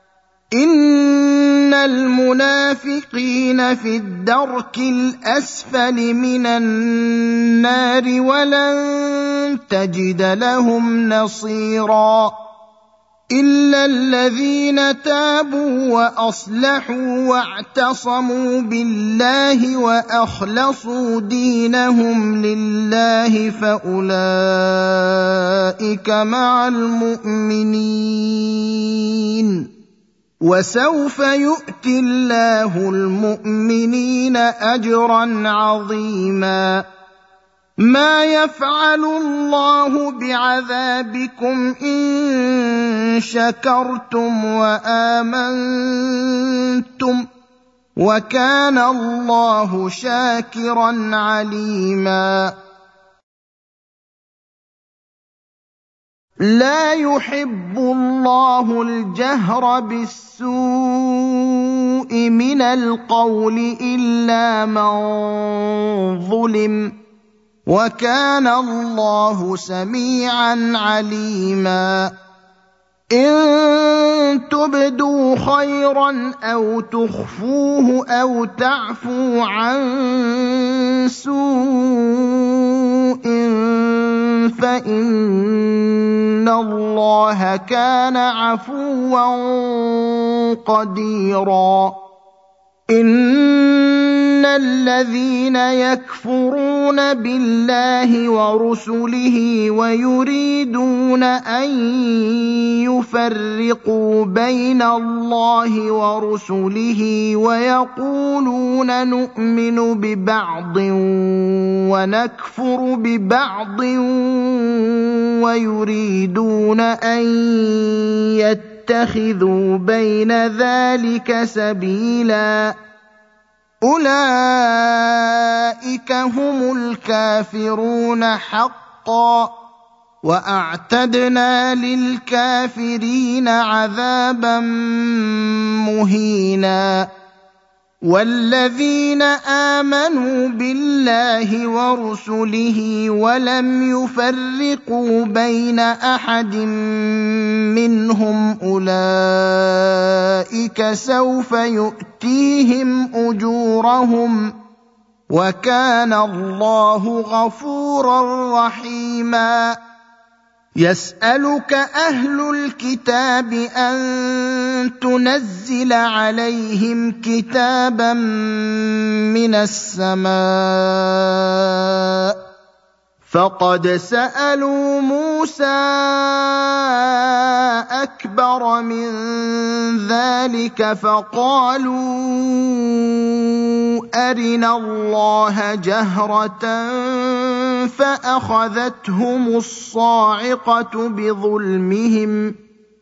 إن المنافقين في الدرك الأسفل من النار ولن تجد لهم نصيرا إلا الذين تابوا وأصلحوا واعتصموا بالله وأخلصوا دينهم لله فأولئك مع المؤمنين وسوف يؤتي الله المؤمنين أجرا عظيما ما يفعل الله بعذابكم إن شكرتم وآمنتم وكان الله شاكرا عليما لا يحب الله الجهر بالسوء من القول إلا من ظلم وكان الله سميعا عليما إن تبدوا خيرا أو تخفوه أو تعفوا عن سوء فإن الله كان عفوا قديرا إن الذين يكفرون بالله ورسله ويريدون أن يفرقوا بين الله ورسله ويقولون نؤمن ببعض ونكفر ببعض ويريدون أن يتخذوا بين ذلك سبيلا أولئك هم الكافرون حقا وأعتدنا للكافرين عذابا مهينا والذين آمنوا بالله ورسله ولم يفرقوا بين أحد منهم أولئك سوف يؤتيهم أجورهم وكان الله غفورا رحيما يسألك أهل الكتاب أن تنزل عليهم كتابا من السماء فقد سألوا موسى أكبر من ذلك فقالوا أرنا الله جهرة فأخذتهم الصاعقة بظلمهم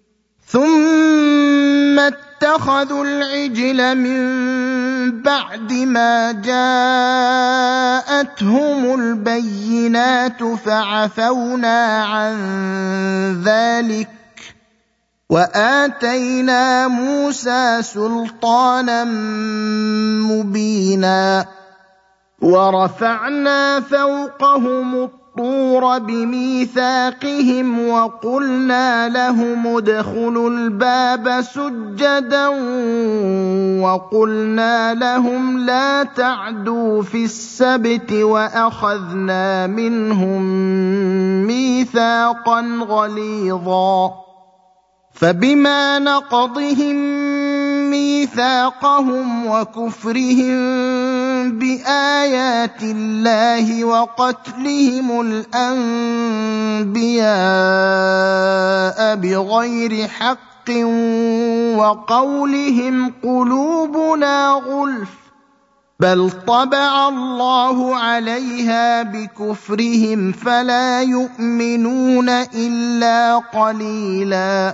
ثم اتخذوا العجل من بعد ما جاءتهم البينات فعفونا عن ذلك وآتينا موسى سلطانا مبينا ورفعنا فوقهم الطور بميثاقهم وقلنا لهم ادخلوا الباب سجدا وقلنا لهم لا تعدوا في السبت وأخذنا منهم ميثاقا غليظا فبما نقضهم ميثاقهم وكفرهم بآيات الله وقتلهم الأنبياء بغير حق وقولهم قلوبنا غلف بل طبع الله عليها بكفرهم فلا يؤمنون إلا قليلا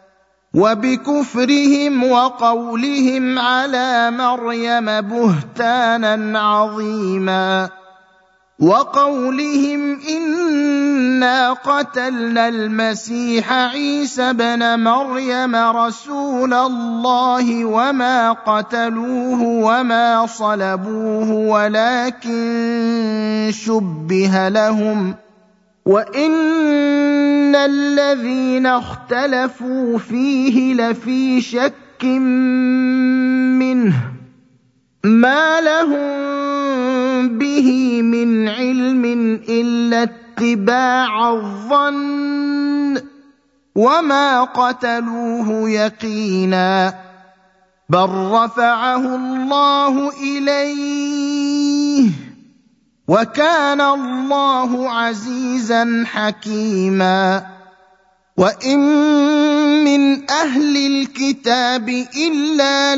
وبكفرهم وقولهم على مريم بهتانا عظيما وقولهم إنا قتلنا المسيح عيسى بن مريم رسول الله وما قتلوه وما صلبوه ولكن شبه لهم وإن الذين اختلفوا فيه لفي شك منه ما لهم به من علم إلا اتباع الظن وما قتلوه يقينا بل رفعه الله إليه وكان الله عزيزا حكيما وإن من أهل الكتاب إلا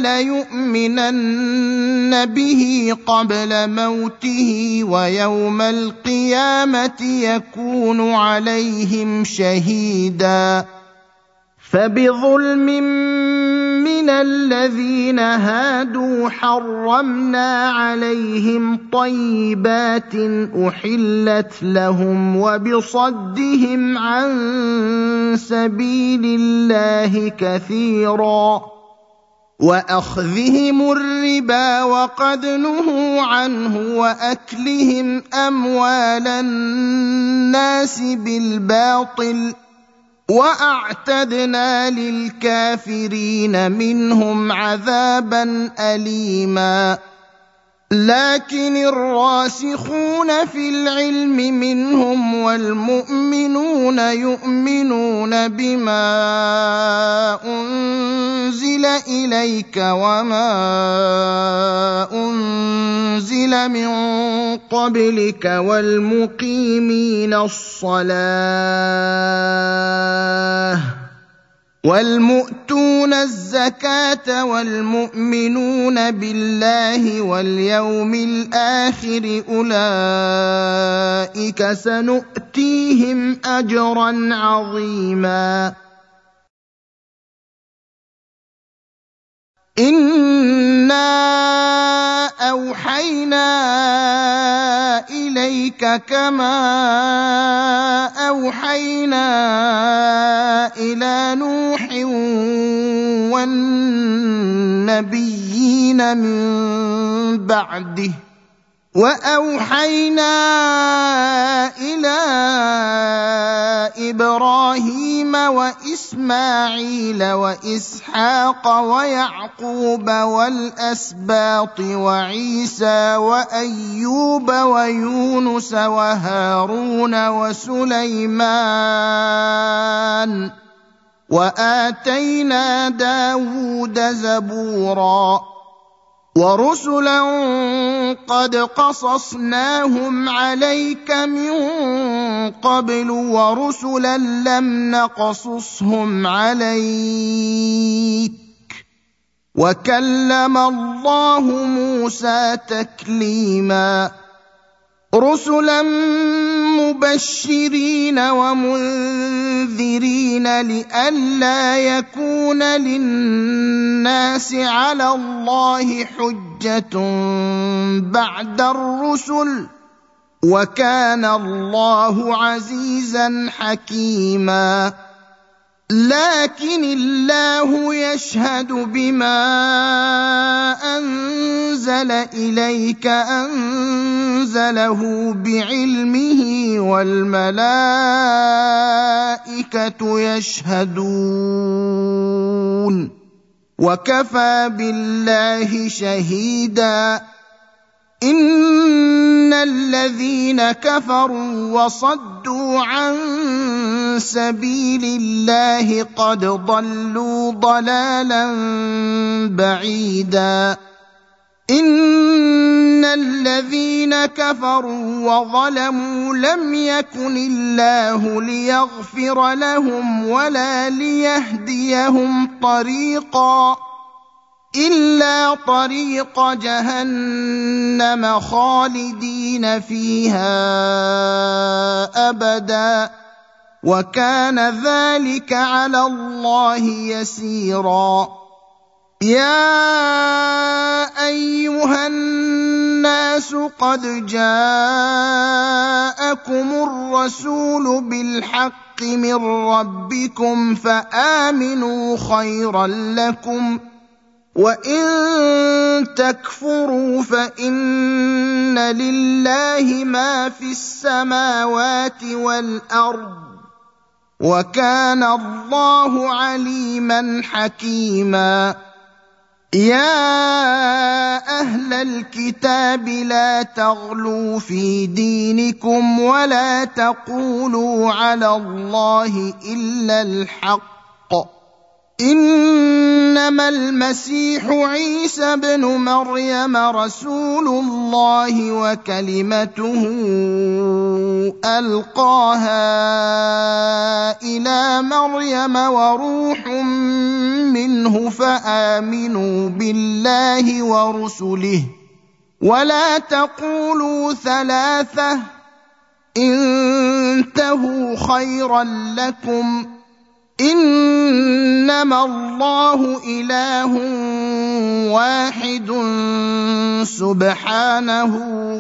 ليؤمنن به قبل موته ويوم القيامة يكون عليهم شهيدا فبظلم من الذين هادوا حرمنا عليهم طيبات أحلت لهم وبصدهم عن سبيل الله كثيرا وأخذهم الربا وقد نهوا عنه وأكلهم أموال الناس بالباطل وأعتدنا للكافرين منهم عذابا أليما لكن الراسخون في العلم منهم والمؤمنون يؤمنون بما أنزل إليك وما أنزل من قبلك والمقيمين الصلاة والمؤتون الزكاة والمؤمنون بالله واليوم الآخر أولئك سنؤتيهم أجرا عظيما إنا أوحينا إليك كما أوحينا إلى نوح والنبيين من بعده وأوحينا إلى إبراهيم وإسماعيل وإسحاق ويعقوب والأسباط وعيسى وأيوب ويونس وهارون وسليمان وآتينا داود زبورا ورسلا قد قصصناهم عليك من قبل ورسلا لم نقصصهم عليك وكلم الله موسى تكليما رسلا مبشرين ومنذرين لئلا يكون للناس على الله حجة بعد الرسل وكان الله عزيزا حكيما لكن الله يشهد بما أنزل إليك أنزله بعلمه والملائكة يشهدون وكفى بالله شهيدا إن الذين كفروا وصدوا عن سبيل الله قد ضلوا ضلالا بعيدا إن الذين كفروا وظلموا لم يكن الله ليغفر لهم ولا ليهديهم طريقا إلا طريق جهنم خالدين فيها أبدا وكان ذلك على الله يسيرا يا أيها الناس قد جاءكم الرسول بالحق من ربكم فآمنوا خيرا لكم وإن تكفروا فإن لله ما في السماوات والأرض وكان الله عليما حكيما يا أهل الكتاب لا تغلوا في دينكم ولا تقولوا على الله إلا الحق إنما المسيح عيسى ابن مريم رسول الله وكلمته ألقاها إلى مريم وروح منه فآمنوا بالله ورسله ولا تقولوا ثلاثة انتهوا خيرا لكم إنما الله إله واحد سبحانه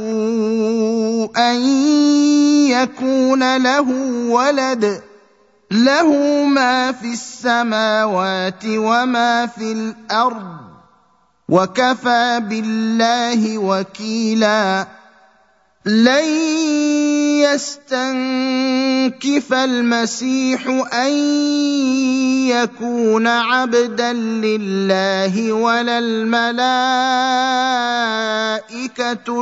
أن يكون له ولد له ما في السماوات وما في الأرض وكفى بالله وكيلا لن يستنكف المسيح أن يكون عبدا لله ولا الملائكة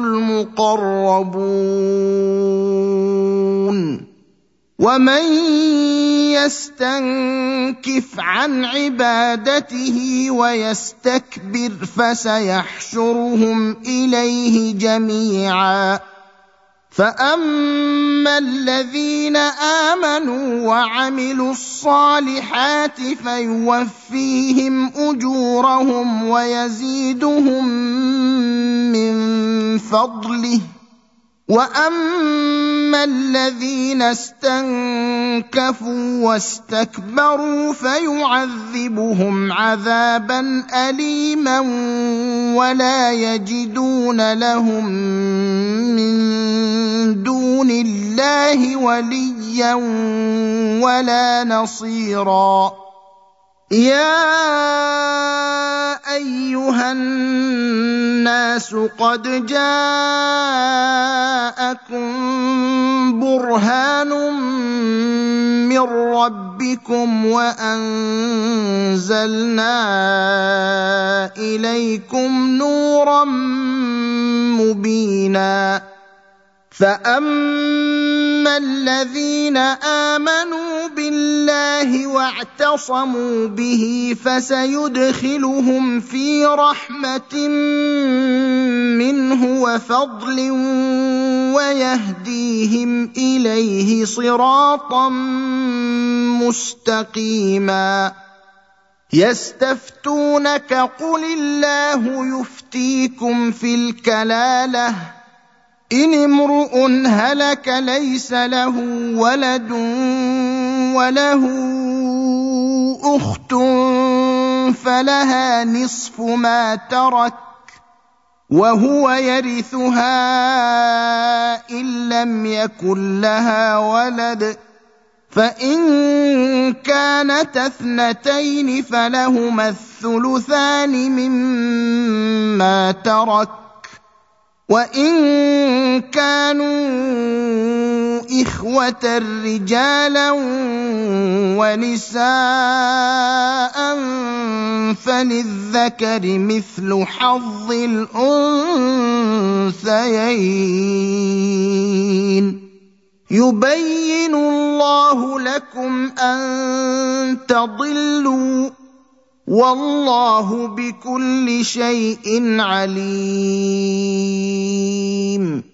المقربون ومن يستنكف عن عبادته ويستكبر فسيحشرهم إليه جميعا فأما الذين آمنوا وعملوا الصالحات فيوفيهم أجورهم ويزيدهم من فضله واما الذين استنكفوا واستكبروا فيعذبهم عذابا اليما ولا يجدون لهم من دون الله وليا ولا نصيرا. يا ايها الناس قد جاءكم برهان من ربكم وانزلنا اليكم نورا مبينا. فاما الذين امنوا بالله واعتصموا به فسيدخلهم في رحمه منه وفضل ويهديهم اليه صراطا مستقيما. يستفتونك قل الله يفتيكم في الكلاله إن امرؤ هلك ليس له ولد وله أخت فلها نصف ما ترك وهو يرثها إن لم يكن لها ولد فإن كانت اثنتين فلهما الثلثان مما ترك وإن كانوا إخوة رجالا ونساء فللذكر مثل حظ الأنثيين. يبين الله لكم أن تضلوا والله بكل شيء عليم.